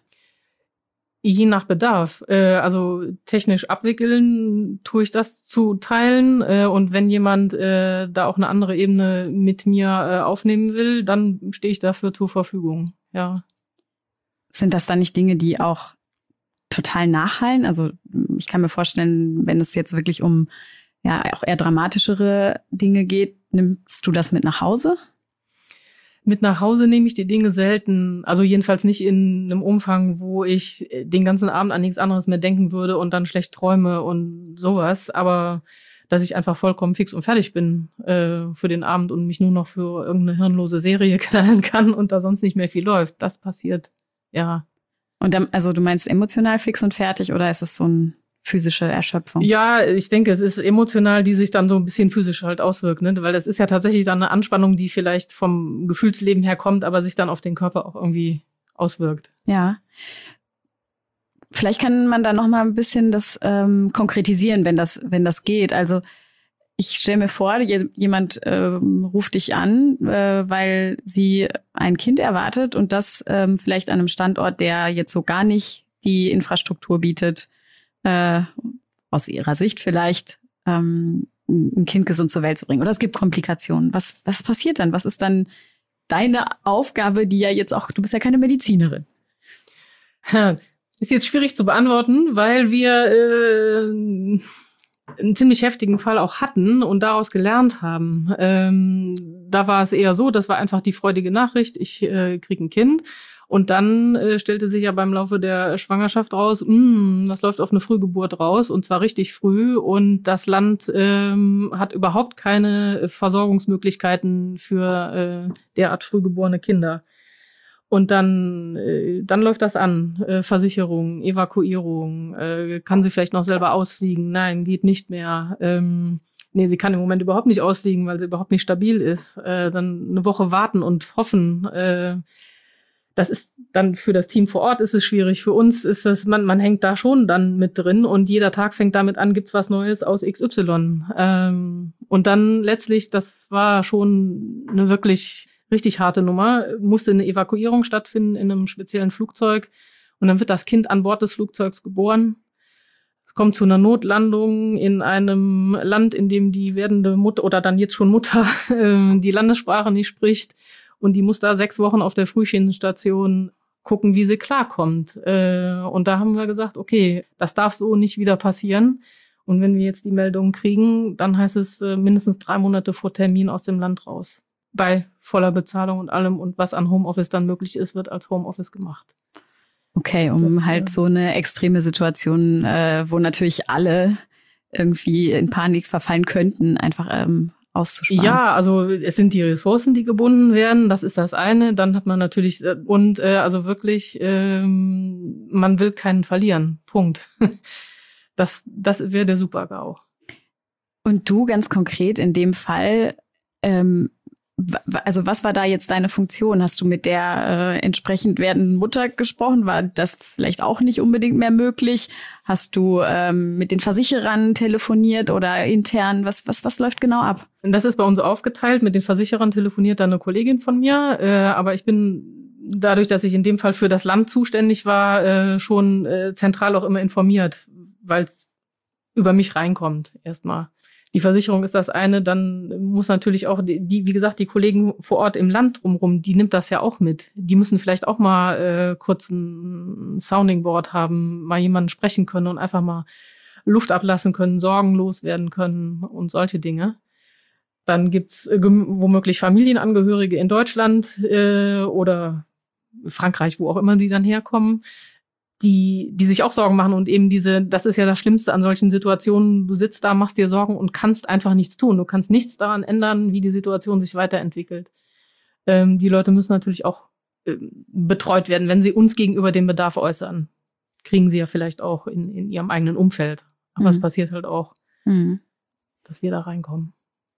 Je nach Bedarf. Äh, also technisch abwickeln tue ich das zu teilen. Äh, und wenn jemand äh, da auch eine andere Ebene mit mir äh, aufnehmen will, dann stehe ich dafür zur Verfügung. Ja.
Sind das dann nicht Dinge, die auch total nachhallen? Also ich kann mir vorstellen, wenn es jetzt wirklich um ja auch eher dramatischere Dinge geht, nimmst du das mit nach Hause?
Mit nach Hause nehme ich die Dinge selten, also jedenfalls nicht in einem Umfang, wo ich den ganzen Abend an nichts anderes mehr denken würde und dann schlecht träume und sowas. Aber dass ich einfach vollkommen fix und fertig bin äh, für den Abend und mich nur noch für irgendeine hirnlose Serie knallen kann und da sonst nicht mehr viel läuft, das passiert, ja.
Und dann, also du meinst emotional fix und fertig, oder ist es so eine physische Erschöpfung?
Ja, ich denke, es ist emotional, die sich dann so ein bisschen physisch halt auswirkt, ne? Weil das ist ja tatsächlich dann eine Anspannung, die vielleicht vom Gefühlsleben her kommt, aber sich dann auf den Körper auch irgendwie auswirkt.
Ja. Vielleicht kann man da noch mal ein bisschen das ähm, konkretisieren, wenn das, wenn das geht. Also ich stelle mir vor, jemand ähm, ruft dich an, äh, weil sie ein Kind erwartet und das ähm, vielleicht an einem Standort, der jetzt so gar nicht die Infrastruktur bietet, äh, aus ihrer Sicht vielleicht, ähm, ein Kind gesund zur Welt zu bringen. Oder es gibt Komplikationen. Was, was passiert dann? Was ist dann deine Aufgabe, die ja jetzt auch, du bist ja keine Medizinerin.
Ist jetzt schwierig zu beantworten, weil wir äh, einen ziemlich heftigen Fall auch hatten und daraus gelernt haben. Ähm, da war es eher so, das war einfach die freudige Nachricht, ich äh, kriege ein Kind. Und dann äh, stellte sich ja beim Laufe der Schwangerschaft raus, mh, das läuft auf eine Frühgeburt raus, und zwar richtig früh. Und das Land ähm, hat überhaupt keine Versorgungsmöglichkeiten für äh, derart frühgeborene Kinder. Und dann, äh, dann läuft das an. Äh, Versicherung, Evakuierung, äh, kann sie vielleicht noch selber ausfliegen? Nein, geht nicht mehr. Ähm, nee, sie kann im Moment überhaupt nicht ausfliegen, weil sie überhaupt nicht stabil ist. Äh, dann eine Woche warten und hoffen. Äh, das ist dann für das Team vor Ort ist es schwierig. Für uns ist das, man, man hängt da schon dann mit drin, und jeder Tag fängt damit an, gibt's was Neues aus X Y. Ähm, und dann letztlich, das war schon eine wirklich richtig harte Nummer, musste eine Evakuierung stattfinden in einem speziellen Flugzeug, und dann wird das Kind an Bord des Flugzeugs geboren. Es kommt zu einer Notlandung in einem Land, in dem die werdende Mutter oder dann jetzt schon Mutter äh, die Landessprache nicht spricht, und die muss da sechs Wochen auf der Frühschienenstation gucken, wie sie klarkommt. Äh, und da haben wir gesagt, okay, das darf so nicht wieder passieren. Und wenn wir jetzt die Meldung kriegen, dann heißt es äh, mindestens drei Monate vor Termin aus dem Land raus. Bei voller Bezahlung und allem, und was an Homeoffice dann möglich ist, wird als Homeoffice gemacht.
Okay, um das, halt so eine extreme Situation, äh, wo natürlich alle irgendwie in Panik verfallen könnten, einfach ähm, auszusparen.
Ja, also es sind die Ressourcen, die gebunden werden, das ist das eine. Dann hat man natürlich, und äh, also wirklich, ähm, man will keinen verlieren, Punkt. Das, das wäre der Super-GAU.
Und du ganz konkret in dem Fall, ähm, also was war da jetzt deine Funktion? Hast du mit der äh, entsprechend werdenden Mutter gesprochen? War das vielleicht auch nicht unbedingt mehr möglich? Hast du ähm, mit den Versicherern telefoniert oder intern? Was was was läuft genau ab?
Das ist bei uns aufgeteilt. Mit den Versicherern telefoniert dann eine Kollegin von mir. Äh, aber ich bin dadurch, dass ich in dem Fall für das Land zuständig war, äh, schon äh, zentral auch immer informiert, weil es über mich reinkommt erstmal. Die Versicherung ist das eine, dann muss natürlich auch, die, wie gesagt, die Kollegen vor Ort im Land drumherum, die nimmt das ja auch mit. Die müssen vielleicht auch mal äh, kurz ein Sounding Board haben, mal jemanden sprechen können und einfach mal Luft ablassen können, sorgenlos werden können und solche Dinge. Dann gibt's äh, womöglich Familienangehörige in Deutschland äh, oder Frankreich, wo auch immer die dann herkommen, die die sich auch Sorgen machen, und eben diese, das ist ja das Schlimmste an solchen Situationen, du sitzt da, machst dir Sorgen und kannst einfach nichts tun. Du kannst nichts daran ändern, wie die Situation sich weiterentwickelt. Ähm, die Leute müssen natürlich auch äh, betreut werden, wenn sie uns gegenüber den Bedarf äußern. Kriegen sie ja vielleicht auch in, in ihrem eigenen Umfeld. Aber mhm. es passiert halt auch, mhm. dass wir da reinkommen.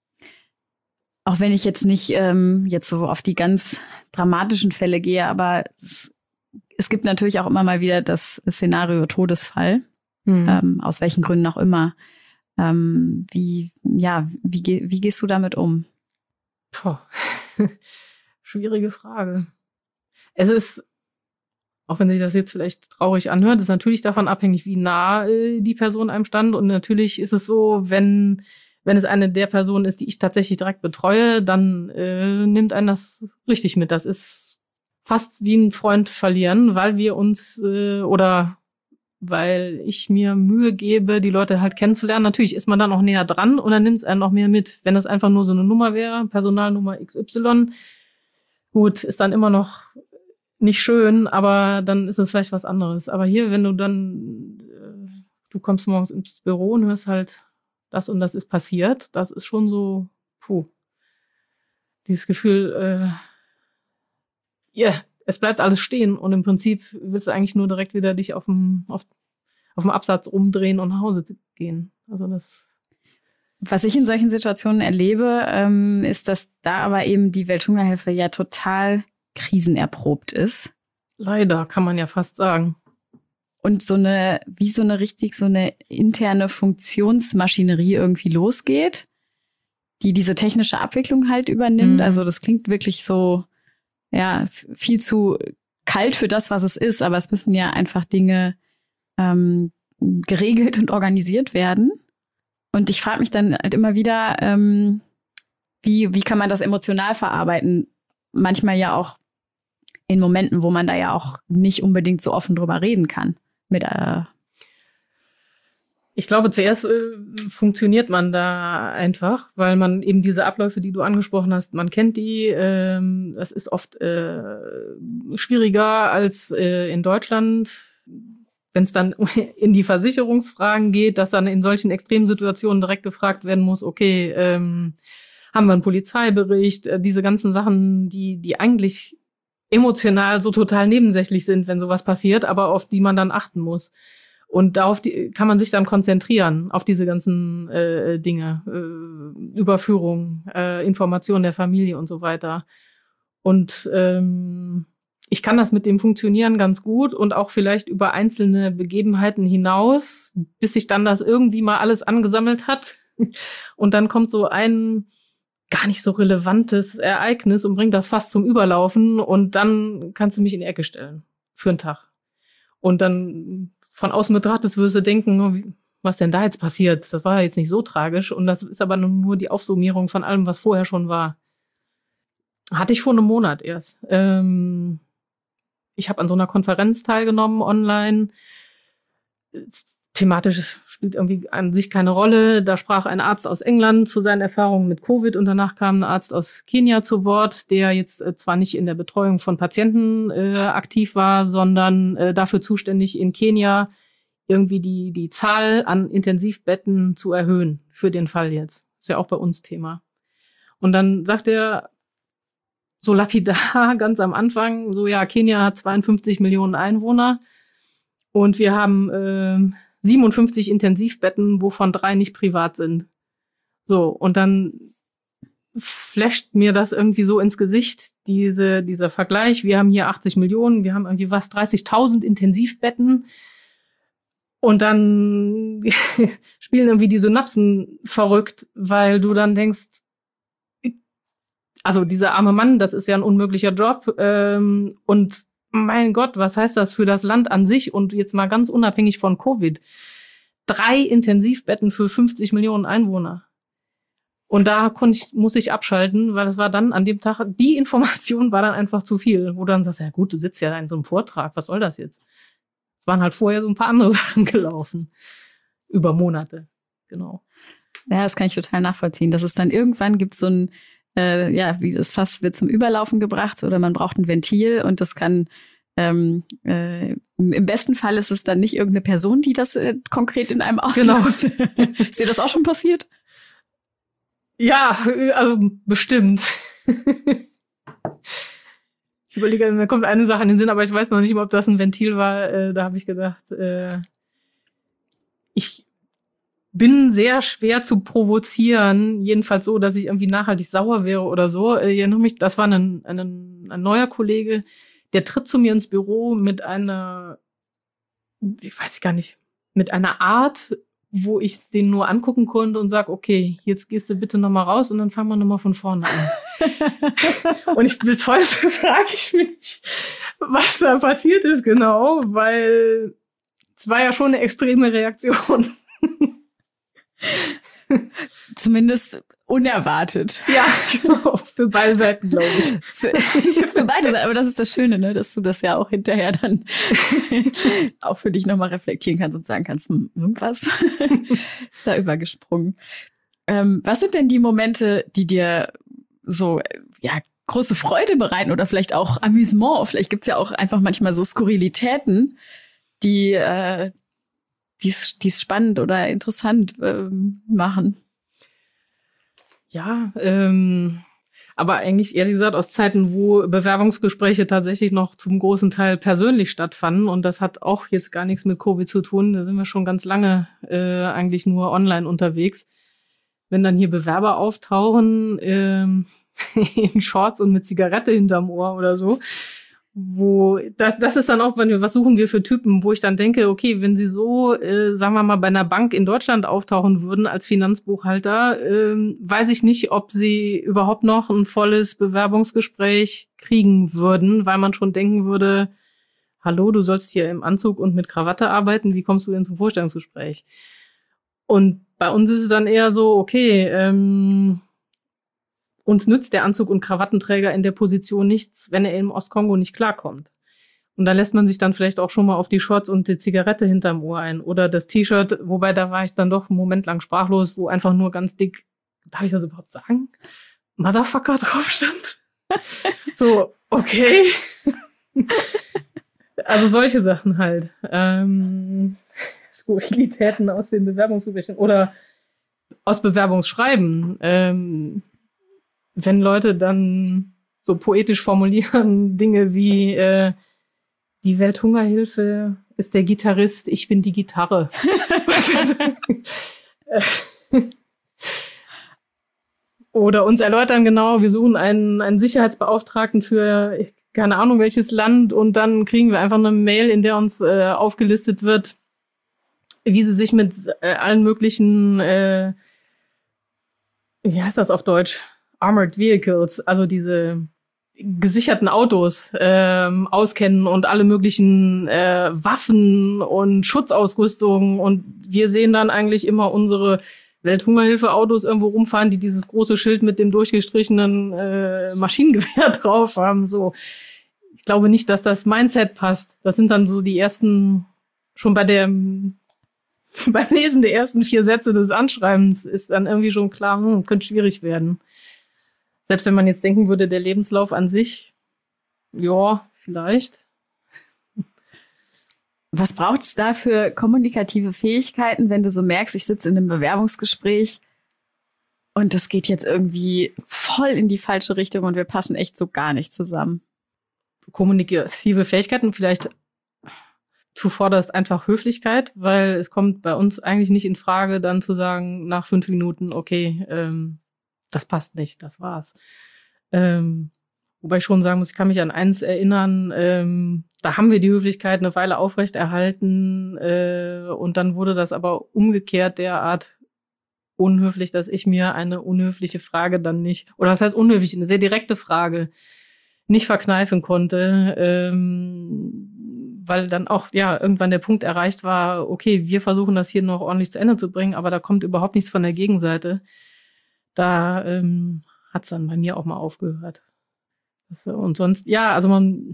Auch wenn ich jetzt nicht ähm, jetzt so auf die ganz dramatischen Fälle gehe, aber es Es gibt natürlich auch immer mal wieder das Szenario Todesfall, mhm. ähm, aus welchen Gründen auch immer. Ähm, wie, ja, wie, wie gehst du damit um?
Puh. Schwierige Frage. Es ist, auch wenn sich das jetzt vielleicht traurig anhört, ist natürlich davon abhängig, wie nah äh, die Person einem stand. Und natürlich ist es so, wenn wenn es eine der Personen ist, die ich tatsächlich direkt betreue, dann äh, nimmt einen das richtig mit. Das ist fast wie ein Freund verlieren, weil wir uns äh, oder weil ich mir Mühe gebe, die Leute halt kennenzulernen. Natürlich ist man dann auch näher dran und dann nimmt es einen noch mehr mit. Wenn es einfach nur so eine Nummer wäre, Personalnummer X Y, gut, ist dann immer noch nicht schön, aber dann ist es vielleicht was anderes. Aber hier, wenn du dann, äh, du kommst morgens ins Büro und hörst halt, das und das ist passiert, das ist schon so, puh, dieses Gefühl, äh, ja, yeah, es bleibt alles stehen und im Prinzip willst du eigentlich nur direkt wieder dich auf dem, auf, auf dem Absatz umdrehen und nach Hause gehen. Also das.
Was ich in solchen Situationen erlebe, ähm, ist, dass da aber eben die Welthungerhilfe ja total krisenerprobt ist.
Leider, kann man ja fast sagen.
Und so eine, wie so eine richtig, so eine interne Funktionsmaschinerie irgendwie losgeht, die diese technische Abwicklung halt übernimmt. Mhm. Also das klingt wirklich so, ja, viel zu kalt für das, was es ist. Aber es müssen ja einfach Dinge ähm, geregelt und organisiert werden. Und ich frage mich dann halt immer wieder, ähm, wie, wie kann man das emotional verarbeiten? Manchmal ja auch in Momenten, wo man da ja auch nicht unbedingt so offen drüber reden kann. Mit, äh
Ich glaube, zuerst äh, funktioniert man da einfach, weil man eben diese Abläufe, die du angesprochen hast, man kennt die. Ähm, das ist oft äh, schwieriger als äh, in Deutschland, wenn es dann in die Versicherungsfragen geht, dass dann in solchen Extremsituationen direkt gefragt werden muss, okay, ähm, haben wir einen Polizeibericht, äh, diese ganzen Sachen, die die eigentlich emotional so total nebensächlich sind, wenn sowas passiert, aber auf die man dann achten muss. Und darauf die, kann man sich dann konzentrieren, auf diese ganzen äh, Dinge, äh, Überführung, äh, Information der Familie und so weiter. Und ähm, ich kann das mit dem Funktionieren ganz gut und auch vielleicht über einzelne Begebenheiten hinaus, bis sich dann das irgendwie mal alles angesammelt hat. Und dann kommt so ein gar nicht so relevantes Ereignis und bringt das fast zum Überlaufen. Und dann kannst du mich in die Ecke stellen für einen Tag. Und dann von außen betrachtet würdest du denken, was denn da jetzt passiert? Das war jetzt nicht so tragisch. Und das ist aber nur die Aufsummierung von allem, was vorher schon war. Hatte ich vor einem Monat erst. Ähm, ich habe an so einer Konferenz teilgenommen online. Thematisch spielt irgendwie an sich keine Rolle. Da sprach ein Arzt aus England zu seinen Erfahrungen mit Covid und danach kam ein Arzt aus Kenia zu Wort, der jetzt äh, zwar nicht in der Betreuung von Patienten äh, aktiv war, sondern äh, dafür zuständig in Kenia irgendwie die die Zahl an Intensivbetten zu erhöhen für den Fall jetzt. Ist ja auch bei uns Thema. Und dann sagt er so lapidar ganz am Anfang, so ja, Kenia hat zweiundfünfzig Millionen Einwohner und wir haben äh, siebenundfünfzig Intensivbetten, wovon drei nicht privat sind. So, und dann flasht mir das irgendwie so ins Gesicht, diese, dieser Vergleich. Wir haben hier achtzig Millionen, wir haben irgendwie was, dreißigtausend Intensivbetten. Und dann spielen irgendwie die Synapsen verrückt, weil du dann denkst, also dieser arme Mann, das ist ja ein unmöglicher Job. Ähm, und mein Gott, was heißt das für das Land an sich und jetzt mal ganz unabhängig von Covid? Drei Intensivbetten für fünfzig Millionen Einwohner. Und da konnte ich, muss ich abschalten, weil das war dann an dem Tag, die Information war dann einfach zu viel. Wo du dann sagst, ja gut, du sitzt ja da in so einem Vortrag, was soll das jetzt? Es waren halt vorher so ein paar andere Sachen gelaufen. Über Monate, genau.
Ja, das kann ich total nachvollziehen. Dass es dann irgendwann gibt so ein Äh, ja, wie das Fass wird zum Überlaufen gebracht oder man braucht ein Ventil und das kann ähm, äh, im besten Fall ist es dann nicht irgendeine Person, die das äh, konkret in einem auslöst. Genau. Ist dir das auch schon passiert?
Ja, also bestimmt. Ich überlege, mir kommt eine Sache in den Sinn, aber ich weiß noch nicht mal, ob das ein Ventil war. Äh, da habe ich gedacht, äh, ich bin sehr schwer zu provozieren, jedenfalls so, dass ich irgendwie nachhaltig sauer wäre oder so. Ich erinnere mich, das war ein, ein, ein neuer Kollege, der tritt zu mir ins Büro mit einer, ich weiß gar nicht, mit einer Art, wo ich den nur angucken konnte und sag, okay, jetzt gehst du bitte nochmal raus und dann fangen wir nochmal von vorne an. Und ich, bis heute frage ich mich, was da passiert ist genau, weil es war ja schon eine extreme Reaktion.
Zumindest unerwartet.
Ja, genau. Für beide Seiten, glaube ich.
Für, für beide Seiten. Aber das ist das Schöne, ne, dass du das ja auch hinterher dann auch für dich nochmal reflektieren kannst und sagen kannst, hm, irgendwas ist da übergesprungen. Ähm, was sind denn die Momente, die dir so, ja, große Freude bereiten oder vielleicht auch Amüsement? Vielleicht gibt's ja auch einfach manchmal so Skurrilitäten, die, äh, die es spannend oder interessant ähm, machen.
Ja, ähm, aber eigentlich ehrlich gesagt aus Zeiten, wo Bewerbungsgespräche tatsächlich noch zum großen Teil persönlich stattfanden und das hat auch jetzt gar nichts mit Covid zu tun. Da sind wir schon ganz lange äh, eigentlich nur online unterwegs. Wenn dann hier Bewerber auftauchen ähm, in Shorts und mit Zigarette hinterm Ohr oder so, wo das das ist dann auch, wenn wir, was suchen wir für Typen, wo ich dann denke, okay, wenn sie so, äh, sagen wir mal, bei einer Bank in Deutschland auftauchen würden als Finanzbuchhalter, äh, weiß ich nicht, ob sie überhaupt noch ein volles Bewerbungsgespräch kriegen würden, weil man schon denken würde, hallo, du sollst hier im Anzug und mit Krawatte arbeiten, wie kommst du denn zum Vorstellungsgespräch? Und bei uns ist es dann eher so, okay, ähm, uns nützt der Anzug- und Krawattenträger in der Position nichts, wenn er im Ostkongo nicht klarkommt. Und da lässt man sich dann vielleicht auch schon mal auf die Shorts und die Zigarette hinterm Ohr ein. Oder das T-Shirt, wobei da war ich dann doch einen Moment lang sprachlos, wo einfach nur ganz dick, darf ich das überhaupt sagen? Motherfucker drauf stand. So, okay. Also solche Sachen halt. Ähm, Skurrilitäten aus den Bewerbungsgesprächen oder aus Bewerbungsschreiben. Ähm, wenn Leute dann so poetisch formulieren, Dinge wie äh, die Welthungerhilfe ist der Gitarrist, ich bin die Gitarre. Oder uns erläutern genau, wir suchen einen, einen Sicherheitsbeauftragten für keine Ahnung welches Land und dann kriegen wir einfach eine Mail, in der uns äh, aufgelistet wird, wie sie sich mit äh, allen möglichen, äh, wie heißt das auf Deutsch? Armored Vehicles, also diese gesicherten Autos ähm, auskennen und alle möglichen äh, Waffen und Schutzausrüstung. Und wir sehen dann eigentlich immer unsere Welthungerhilfe-Autos irgendwo rumfahren, die dieses große Schild mit dem durchgestrichenen äh, Maschinengewehr drauf haben. So, ich glaube nicht, dass das Mindset passt. Das sind dann so die ersten, schon bei der beim Lesen der ersten vier Sätze des Anschreibens ist dann irgendwie schon klar, hm, könnte schwierig werden. Selbst wenn man jetzt denken würde, der Lebenslauf an sich, ja, vielleicht.
Was braucht es da für kommunikative Fähigkeiten, wenn du so merkst, ich sitze in einem Bewerbungsgespräch und das geht jetzt irgendwie voll in die falsche Richtung und wir passen echt so gar nicht zusammen?
Kommunikative Fähigkeiten, vielleicht zuvorderst einfach Höflichkeit, weil es kommt bei uns eigentlich nicht in Frage, dann zu sagen, nach fünf Minuten, okay, ähm, das passt nicht, das war's. Ähm, wobei ich schon sagen muss, ich kann mich an eins erinnern, ähm, da haben wir die Höflichkeit eine Weile aufrechterhalten äh, und dann wurde das aber umgekehrt derart unhöflich, dass ich mir eine unhöfliche Frage dann nicht, oder was heißt unhöflich, eine sehr direkte Frage nicht verkneifen konnte, ähm, weil dann auch ja irgendwann der Punkt erreicht war, okay, wir versuchen das hier noch ordentlich zu Ende zu bringen, aber da kommt überhaupt nichts von der Gegenseite. Da ähm, hat es dann bei mir auch mal aufgehört. Das, und sonst, ja, also man,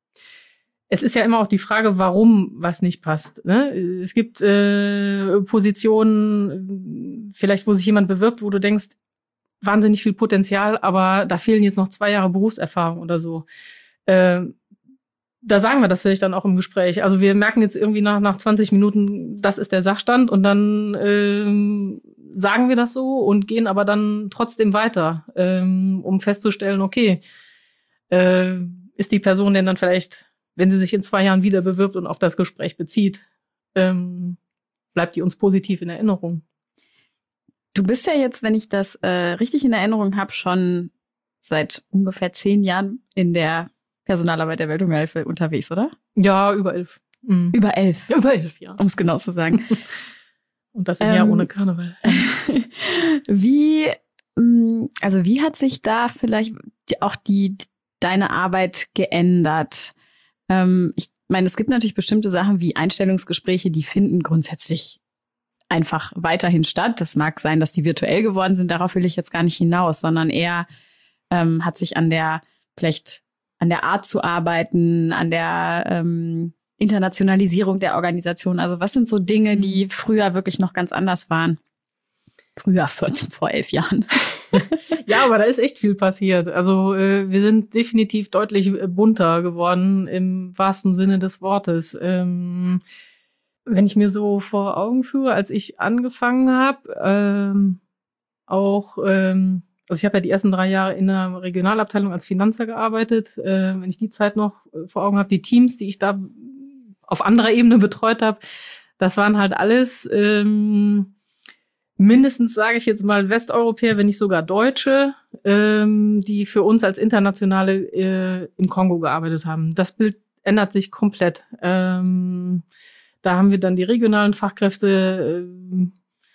es ist ja immer auch die Frage, warum was nicht passt. Ne? Es gibt äh, Positionen, vielleicht wo sich jemand bewirbt, wo du denkst, wahnsinnig viel Potenzial, aber da fehlen jetzt noch zwei Jahre Berufserfahrung oder so. Äh, da sagen wir das vielleicht dann auch im Gespräch. Also wir merken jetzt irgendwie nach, nach zwanzig Minuten, das ist der Sachstand und dann äh, sagen wir das so und gehen aber dann trotzdem weiter, ähm, um festzustellen, okay, äh, ist die Person denn dann vielleicht, wenn sie sich in zwei Jahren wieder bewirbt und auf das Gespräch bezieht, ähm, bleibt die uns positiv in Erinnerung.
Du bist ja jetzt, wenn ich das äh, richtig in Erinnerung habe, schon seit ungefähr zehn Jahren in der Personalarbeit der Welthungerhilfe unterwegs, oder?
Ja, über elf. Mhm.
Über elf?
Ja, über elf, ja.
Um es genau zu sagen.
Und das im ähm, Jahr ohne Karneval.
Wie, also wie hat sich da vielleicht auch die deine Arbeit geändert? Ähm, ich meine, es gibt natürlich bestimmte Sachen wie Einstellungsgespräche, die finden grundsätzlich einfach weiterhin statt. Das mag sein, dass die virtuell geworden sind. Darauf will ich jetzt gar nicht hinaus, sondern eher ähm, hat sich an der vielleicht an der Art zu arbeiten, an der ähm, Internationalisierung der Organisation. Also was sind so Dinge, die früher wirklich noch ganz anders waren? Früher, vor, vor elf Jahren.
Ja, aber da ist echt viel passiert. Also äh, wir sind definitiv deutlich bunter geworden im wahrsten Sinne des Wortes. Ähm, wenn ich mir so vor Augen führe, als ich angefangen habe, ähm, auch ähm, also ich habe ja die ersten drei Jahre in der Regionalabteilung als Finanzer gearbeitet. Äh, wenn ich die Zeit noch vor Augen habe, die Teams, die ich da auf anderer Ebene betreut habe, das waren halt alles ähm, mindestens, sage ich jetzt mal, Westeuropäer, wenn nicht sogar Deutsche, ähm, die für uns als Internationale äh, im Kongo gearbeitet haben. Das Bild ändert sich komplett. Ähm, da haben wir dann die regionalen Fachkräfte. Äh,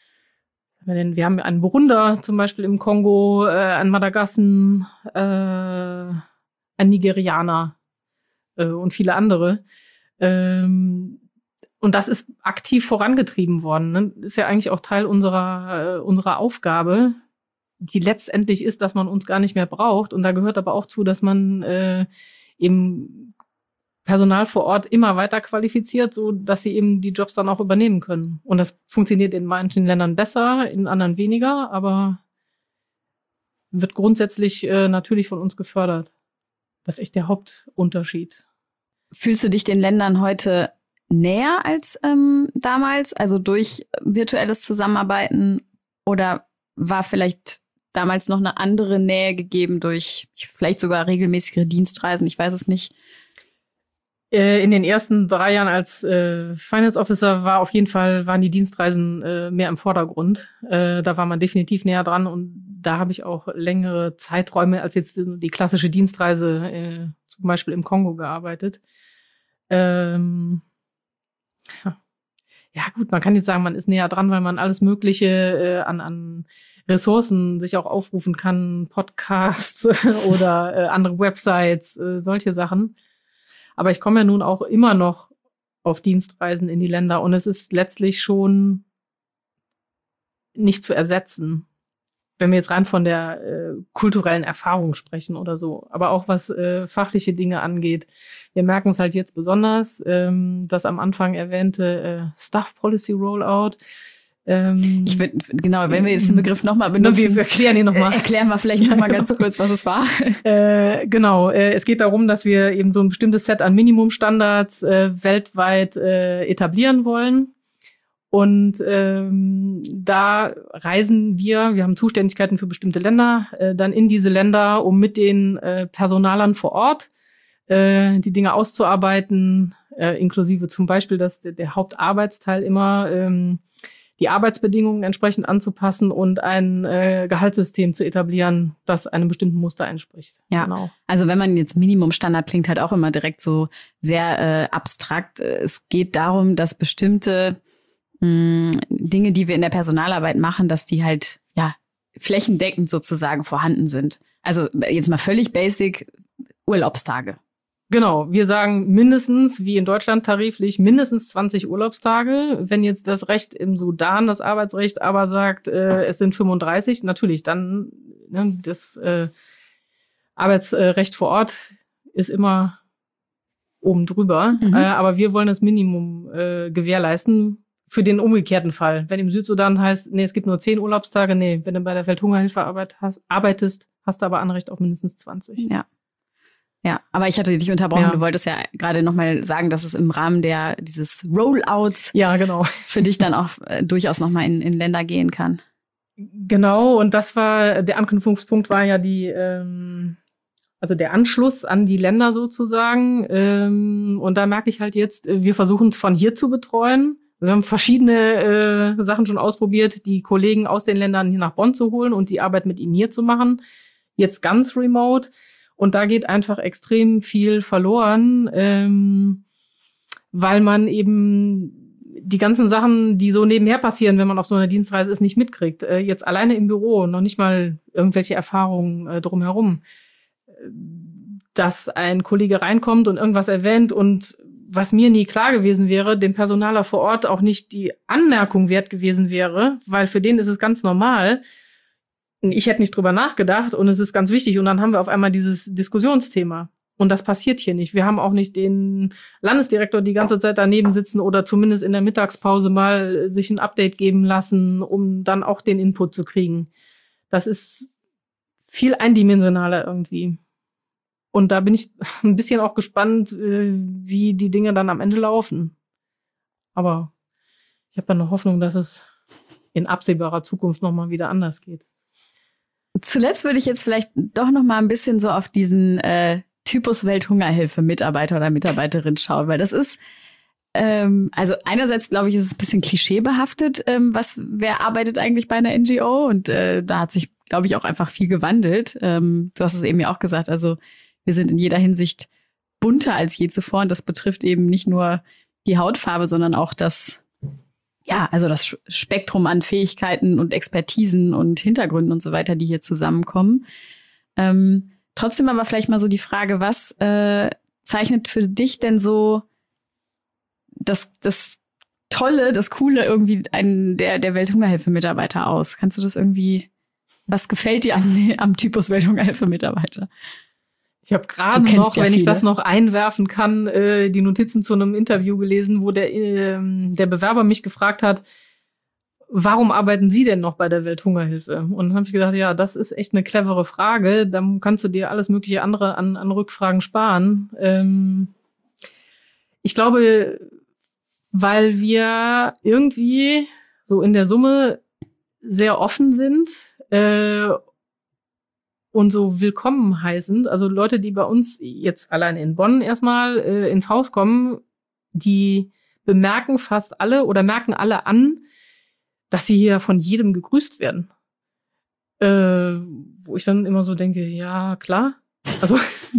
Wir haben einen Burunder zum Beispiel im Kongo, äh, einen Madagassen, äh, einen Nigerianer äh, und viele andere. Ähm, und das ist aktiv vorangetrieben worden. Ne? Ist ja eigentlich auch Teil unserer, äh, unserer Aufgabe, die letztendlich ist, dass man uns gar nicht mehr braucht. Und da gehört aber auch zu, dass man äh, eben Personal vor Ort immer weiter qualifiziert, so dass sie eben die Jobs dann auch übernehmen können. Und das funktioniert in manchen Ländern besser, in anderen weniger, aber wird grundsätzlich äh, natürlich von uns gefördert. Das ist echt der Hauptunterschied.
Fühlst du dich den Ländern heute näher als ähm, damals, also durch virtuelles Zusammenarbeiten, oder war vielleicht damals noch eine andere Nähe gegeben durch vielleicht sogar regelmäßige Dienstreisen? Ich weiß es nicht.
In den ersten drei Jahren als äh, Finance Officer war auf jeden Fall, waren die Dienstreisen äh, mehr im Vordergrund. Äh, da war man definitiv näher dran und da habe ich auch längere Zeiträume als jetzt die klassische Dienstreise, äh, zum Beispiel im Kongo gearbeitet. Ähm, ja. ja gut, man kann jetzt sagen, man ist näher dran, weil man alles Mögliche äh, an, an Ressourcen sich auch aufrufen kann, Podcasts oder äh, andere Websites, äh, solche Sachen. Aber ich komme ja nun auch immer noch auf Dienstreisen in die Länder und es ist letztlich schon nicht zu ersetzen, wenn wir jetzt rein von der äh, kulturellen Erfahrung sprechen oder so. Aber auch was äh, fachliche Dinge angeht. Wir merken es halt jetzt besonders, ähm, das am Anfang erwähnte äh, Staff Policy Rollout. Ähm,
ich würde, genau, wenn wir jetzt den Begriff nochmal benutzen.
Wir, wir erklären ihn nochmal.
Äh, erklären wir vielleicht nochmal ja, ganz kurz, was es war.
Äh, genau, äh, es geht darum, dass wir eben so ein bestimmtes Set an Minimumstandards äh, weltweit äh, etablieren wollen. Und ähm, da reisen wir, wir haben Zuständigkeiten für bestimmte Länder, äh, dann in diese Länder, um mit den äh, Personalern vor Ort äh, die Dinge auszuarbeiten, äh, inklusive zum Beispiel, dass der, der Hauptarbeitsteil immer ähm, die Arbeitsbedingungen entsprechend anzupassen und ein äh, Gehaltssystem zu etablieren, das einem bestimmten Muster entspricht.
Ja,
genau.
Also wenn man jetzt Minimumstandard klingt, halt auch immer direkt so sehr äh, abstrakt. Es geht darum, dass bestimmte mh, Dinge, die wir in der Personalarbeit machen, dass die halt ja flächendeckend sozusagen vorhanden sind. Also jetzt mal völlig basic, Urlaubstage.
Genau, wir sagen mindestens, wie in Deutschland tariflich, mindestens zwanzig Urlaubstage. Wenn jetzt das Recht im Sudan, das Arbeitsrecht, aber sagt, äh, es sind fünfunddreißig, natürlich, dann ne, das äh, Arbeitsrecht vor Ort ist immer oben drüber. Mhm. Äh, aber wir wollen das Minimum äh, gewährleisten für den umgekehrten Fall. Wenn im Südsudan heißt, nee, es gibt nur zehn Urlaubstage, nee, wenn du bei der Welthungerhilfe arbeit hast, arbeitest, hast du aber Anrecht auf mindestens zwanzig.
Ja. Ja, aber ich hatte dich unterbrochen. Ja. Du wolltest ja gerade nochmal sagen, dass es im Rahmen der dieses Rollouts
ja, genau.
für dich dann auch äh, durchaus nochmal in, in Länder gehen kann.
Genau, und das war, der Anknüpfungspunkt war ja die, ähm, also der Anschluss an die Länder sozusagen. Ähm, und da merke ich halt jetzt, wir versuchen es von hier zu betreuen. Wir haben verschiedene äh, Sachen schon ausprobiert, die Kollegen aus den Ländern hier nach Bonn zu holen und die Arbeit mit ihnen hier zu machen. Jetzt ganz remote. Und da geht einfach extrem viel verloren, ähm, weil man eben die ganzen Sachen, die so nebenher passieren, wenn man auf so einer Dienstreise ist, nicht mitkriegt. Äh, jetzt alleine im Büro, noch nicht mal irgendwelche Erfahrungen äh, drumherum. Dass ein Kollege reinkommt und irgendwas erwähnt und was mir nie klar gewesen wäre, dem Personaler vor Ort auch nicht die Anmerkung wert gewesen wäre, weil für den ist es ganz normal. Ich hätte nicht drüber nachgedacht und es ist ganz wichtig. Und dann haben wir auf einmal dieses Diskussionsthema. Und das passiert hier nicht. Wir haben auch nicht den Landesdirektor die ganze Zeit daneben sitzen oder zumindest in der Mittagspause mal sich ein Update geben lassen, um dann auch den Input zu kriegen. Das ist viel eindimensionaler irgendwie. Und da bin ich ein bisschen auch gespannt, wie die Dinge dann am Ende laufen. Aber ich habe dann eine Hoffnung, dass es in absehbarer Zukunft nochmal wieder anders geht.
Zuletzt würde ich jetzt vielleicht doch noch mal ein bisschen so auf diesen äh, Typus Welthungerhilfe-Mitarbeiter oder Mitarbeiterin schauen, weil das ist, ähm, also einerseits glaube ich, ist es ein bisschen klischeebehaftet, ähm, was, wer arbeitet eigentlich bei einer N G O, und äh, da hat sich, glaube ich, auch einfach viel gewandelt. Ähm, du hast es eben ja auch gesagt, also wir sind in jeder Hinsicht bunter als je zuvor, und das betrifft eben nicht nur die Hautfarbe, sondern auch das Ja, also das Spektrum an Fähigkeiten und Expertisen und Hintergründen und so weiter, die hier zusammenkommen. Ähm, trotzdem aber vielleicht mal so die Frage, was äh, zeichnet für dich denn so das, das Tolle, das Coole irgendwie einen der, der Welthungerhilfe-Mitarbeiter aus? Kannst du das irgendwie, was gefällt dir an, am Typus Welthungerhilfe-Mitarbeiter?
Ich Ich habe gerade noch, ja wenn viele. ich das noch einwerfen kann, äh, die Notizen zu einem Interview gelesen, wo der, äh, der Bewerber mich gefragt hat, warum arbeiten Sie denn noch bei der Welthungerhilfe? Und dann habe ich gedacht, ja, das ist echt eine clevere Frage. Dann kannst du dir alles mögliche andere an, an Rückfragen sparen. Ähm, ich glaube, weil wir irgendwie so in der Summe sehr offen sind äh, und so willkommen heißen. Also Leute, die bei uns jetzt allein in Bonn erstmal äh, ins Haus kommen, die bemerken fast alle oder merken alle an, dass sie hier von jedem gegrüßt werden. Äh, wo ich dann immer so denke, ja, klar. Also,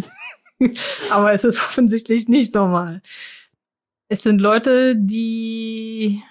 aber es ist offensichtlich nicht normal. Es sind Leute, die,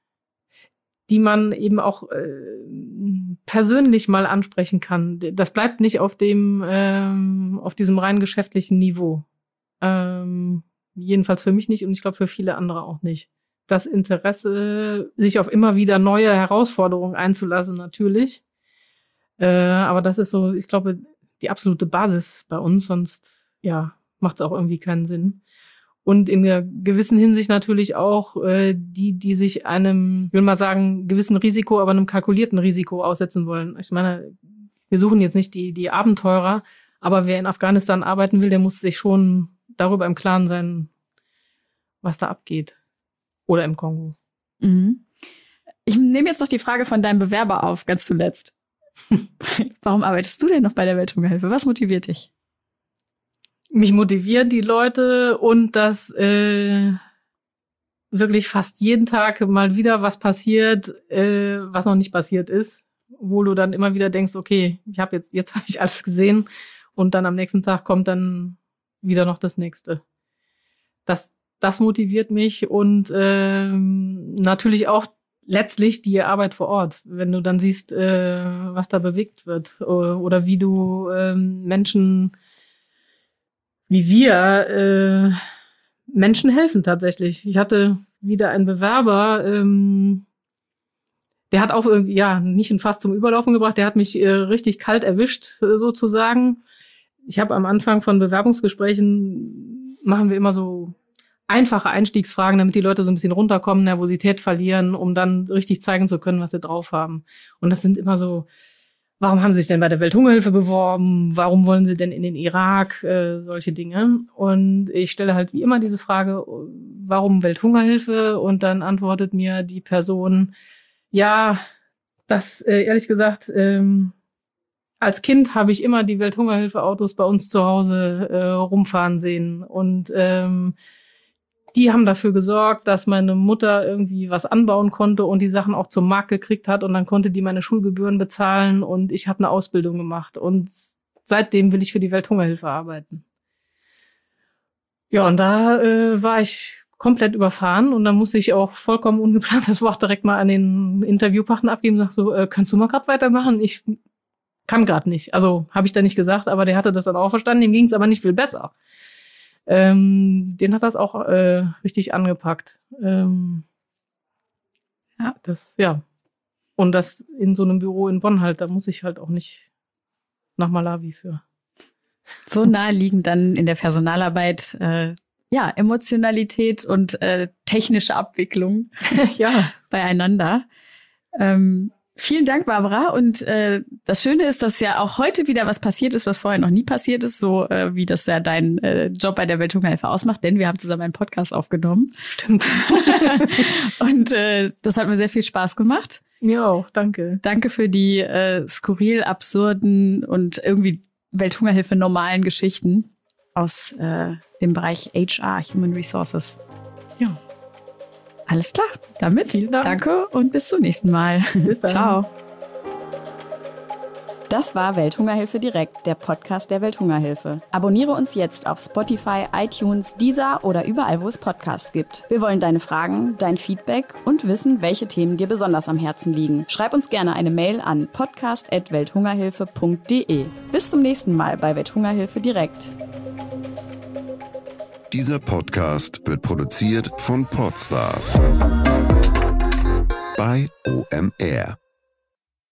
die man eben auch äh, persönlich mal ansprechen kann. Das bleibt nicht auf dem, ähm, auf diesem rein geschäftlichen Niveau. Ähm, jedenfalls für mich nicht und ich glaube für viele andere auch nicht. Das Interesse, sich auf immer wieder neue Herausforderungen einzulassen, natürlich. Äh, aber das ist so, ich glaube, die absolute Basis bei uns, sonst ja, macht es auch irgendwie keinen Sinn. Und in einer gewissen Hinsicht natürlich auch äh, die, die sich einem, ich will mal sagen, gewissen Risiko, aber einem kalkulierten Risiko aussetzen wollen. Ich meine, wir suchen jetzt nicht die, die Abenteurer, aber wer in Afghanistan arbeiten will, der muss sich schon darüber im Klaren sein, was da abgeht. Oder im Kongo.
Mhm. Ich nehme jetzt noch die Frage von deinem Bewerber auf, ganz zuletzt. Warum arbeitest du denn noch bei der Welthungerhilfe? Was motiviert dich?
Mich motivieren die Leute und dass äh, wirklich fast jeden Tag mal wieder was passiert, äh, was noch nicht passiert ist, wo du dann immer wieder denkst, okay, ich habe jetzt jetzt habe ich alles gesehen und dann am nächsten Tag kommt dann wieder noch das nächste. Das Das motiviert mich und ähm, natürlich auch letztlich die Arbeit vor Ort. Wenn du dann siehst, äh, was da bewegt wird oder, oder wie du ähm, Menschen, wie wir äh, Menschen helfen tatsächlich. Ich hatte wieder einen Bewerber, ähm, der hat auch irgendwie, ja, nicht ein Fass zum Überlaufen gebracht, der hat mich äh, richtig kalt erwischt, äh, sozusagen. Ich habe am Anfang von Bewerbungsgesprächen, machen wir immer so einfache Einstiegsfragen, damit die Leute so ein bisschen runterkommen, Nervosität verlieren, um dann richtig zeigen zu können, was sie drauf haben. Und das sind immer so, warum haben sie sich denn bei der Welthungerhilfe beworben? Warum wollen sie denn in den Irak? Äh, solche Dinge. Und ich stelle halt wie immer diese Frage, warum Welthungerhilfe? Und dann antwortet mir die Person, ja, das äh, ehrlich gesagt, ähm, als Kind habe ich immer die Welthungerhilfe-Autos bei uns zu Hause äh, rumfahren sehen. Und ähm, die haben dafür gesorgt, dass meine Mutter irgendwie was anbauen konnte und die Sachen auch zum Markt gekriegt hat. Und dann konnte die meine Schulgebühren bezahlen und ich habe eine Ausbildung gemacht. Und seitdem will ich für die Welthungerhilfe arbeiten. Ja, und da äh, war ich komplett überfahren und dann musste ich auch vollkommen ungeplant das Wort direkt mal an den Interviewpartner abgeben und sag so, äh, kannst du mal gerade weitermachen? Ich kann gerade nicht. Also habe ich da nicht gesagt, aber der hatte das dann auch verstanden. Dem ging es aber nicht viel besser. Ähm, den hat das auch äh, richtig angepackt. Ähm, ja, das, ja. Und das in so einem Büro in Bonn halt, da muss ich halt auch nicht nach Malawi für.
So naheliegend dann in der Personalarbeit, äh, ja, Emotionalität und äh, technische Abwicklung
ja.
beieinander. Ähm, Vielen Dank, Barbara. Und äh, das Schöne ist, dass ja auch heute wieder was passiert ist, was vorher noch nie passiert ist, so äh, wie das ja dein äh, Job bei der Welthungerhilfe ausmacht, denn wir haben zusammen einen Podcast aufgenommen.
Stimmt.
Und äh, das hat mir sehr viel Spaß gemacht.
Mir auch, danke.
Danke für die äh, skurril, absurden und irgendwie Welthungerhilfe normalen Geschichten aus äh, dem Bereich H R, Human Resources.
Ja.
Alles klar, damit
Vielen Dank.
Danke und bis zum nächsten Mal.
Bis dann.
Ciao. Das war Welthungerhilfe direkt, der Podcast der Welthungerhilfe. Abonniere uns jetzt auf Spotify, iTunes, Deezer oder überall, wo es Podcasts gibt. Wir wollen deine Fragen, dein Feedback und wissen, welche Themen dir besonders am Herzen liegen. Schreib uns gerne eine Mail an podcast at welthungerhilfe punkt de. Bis zum nächsten Mal bei Welthungerhilfe direkt.
Dieser Podcast wird produziert von Podstars bei O M R.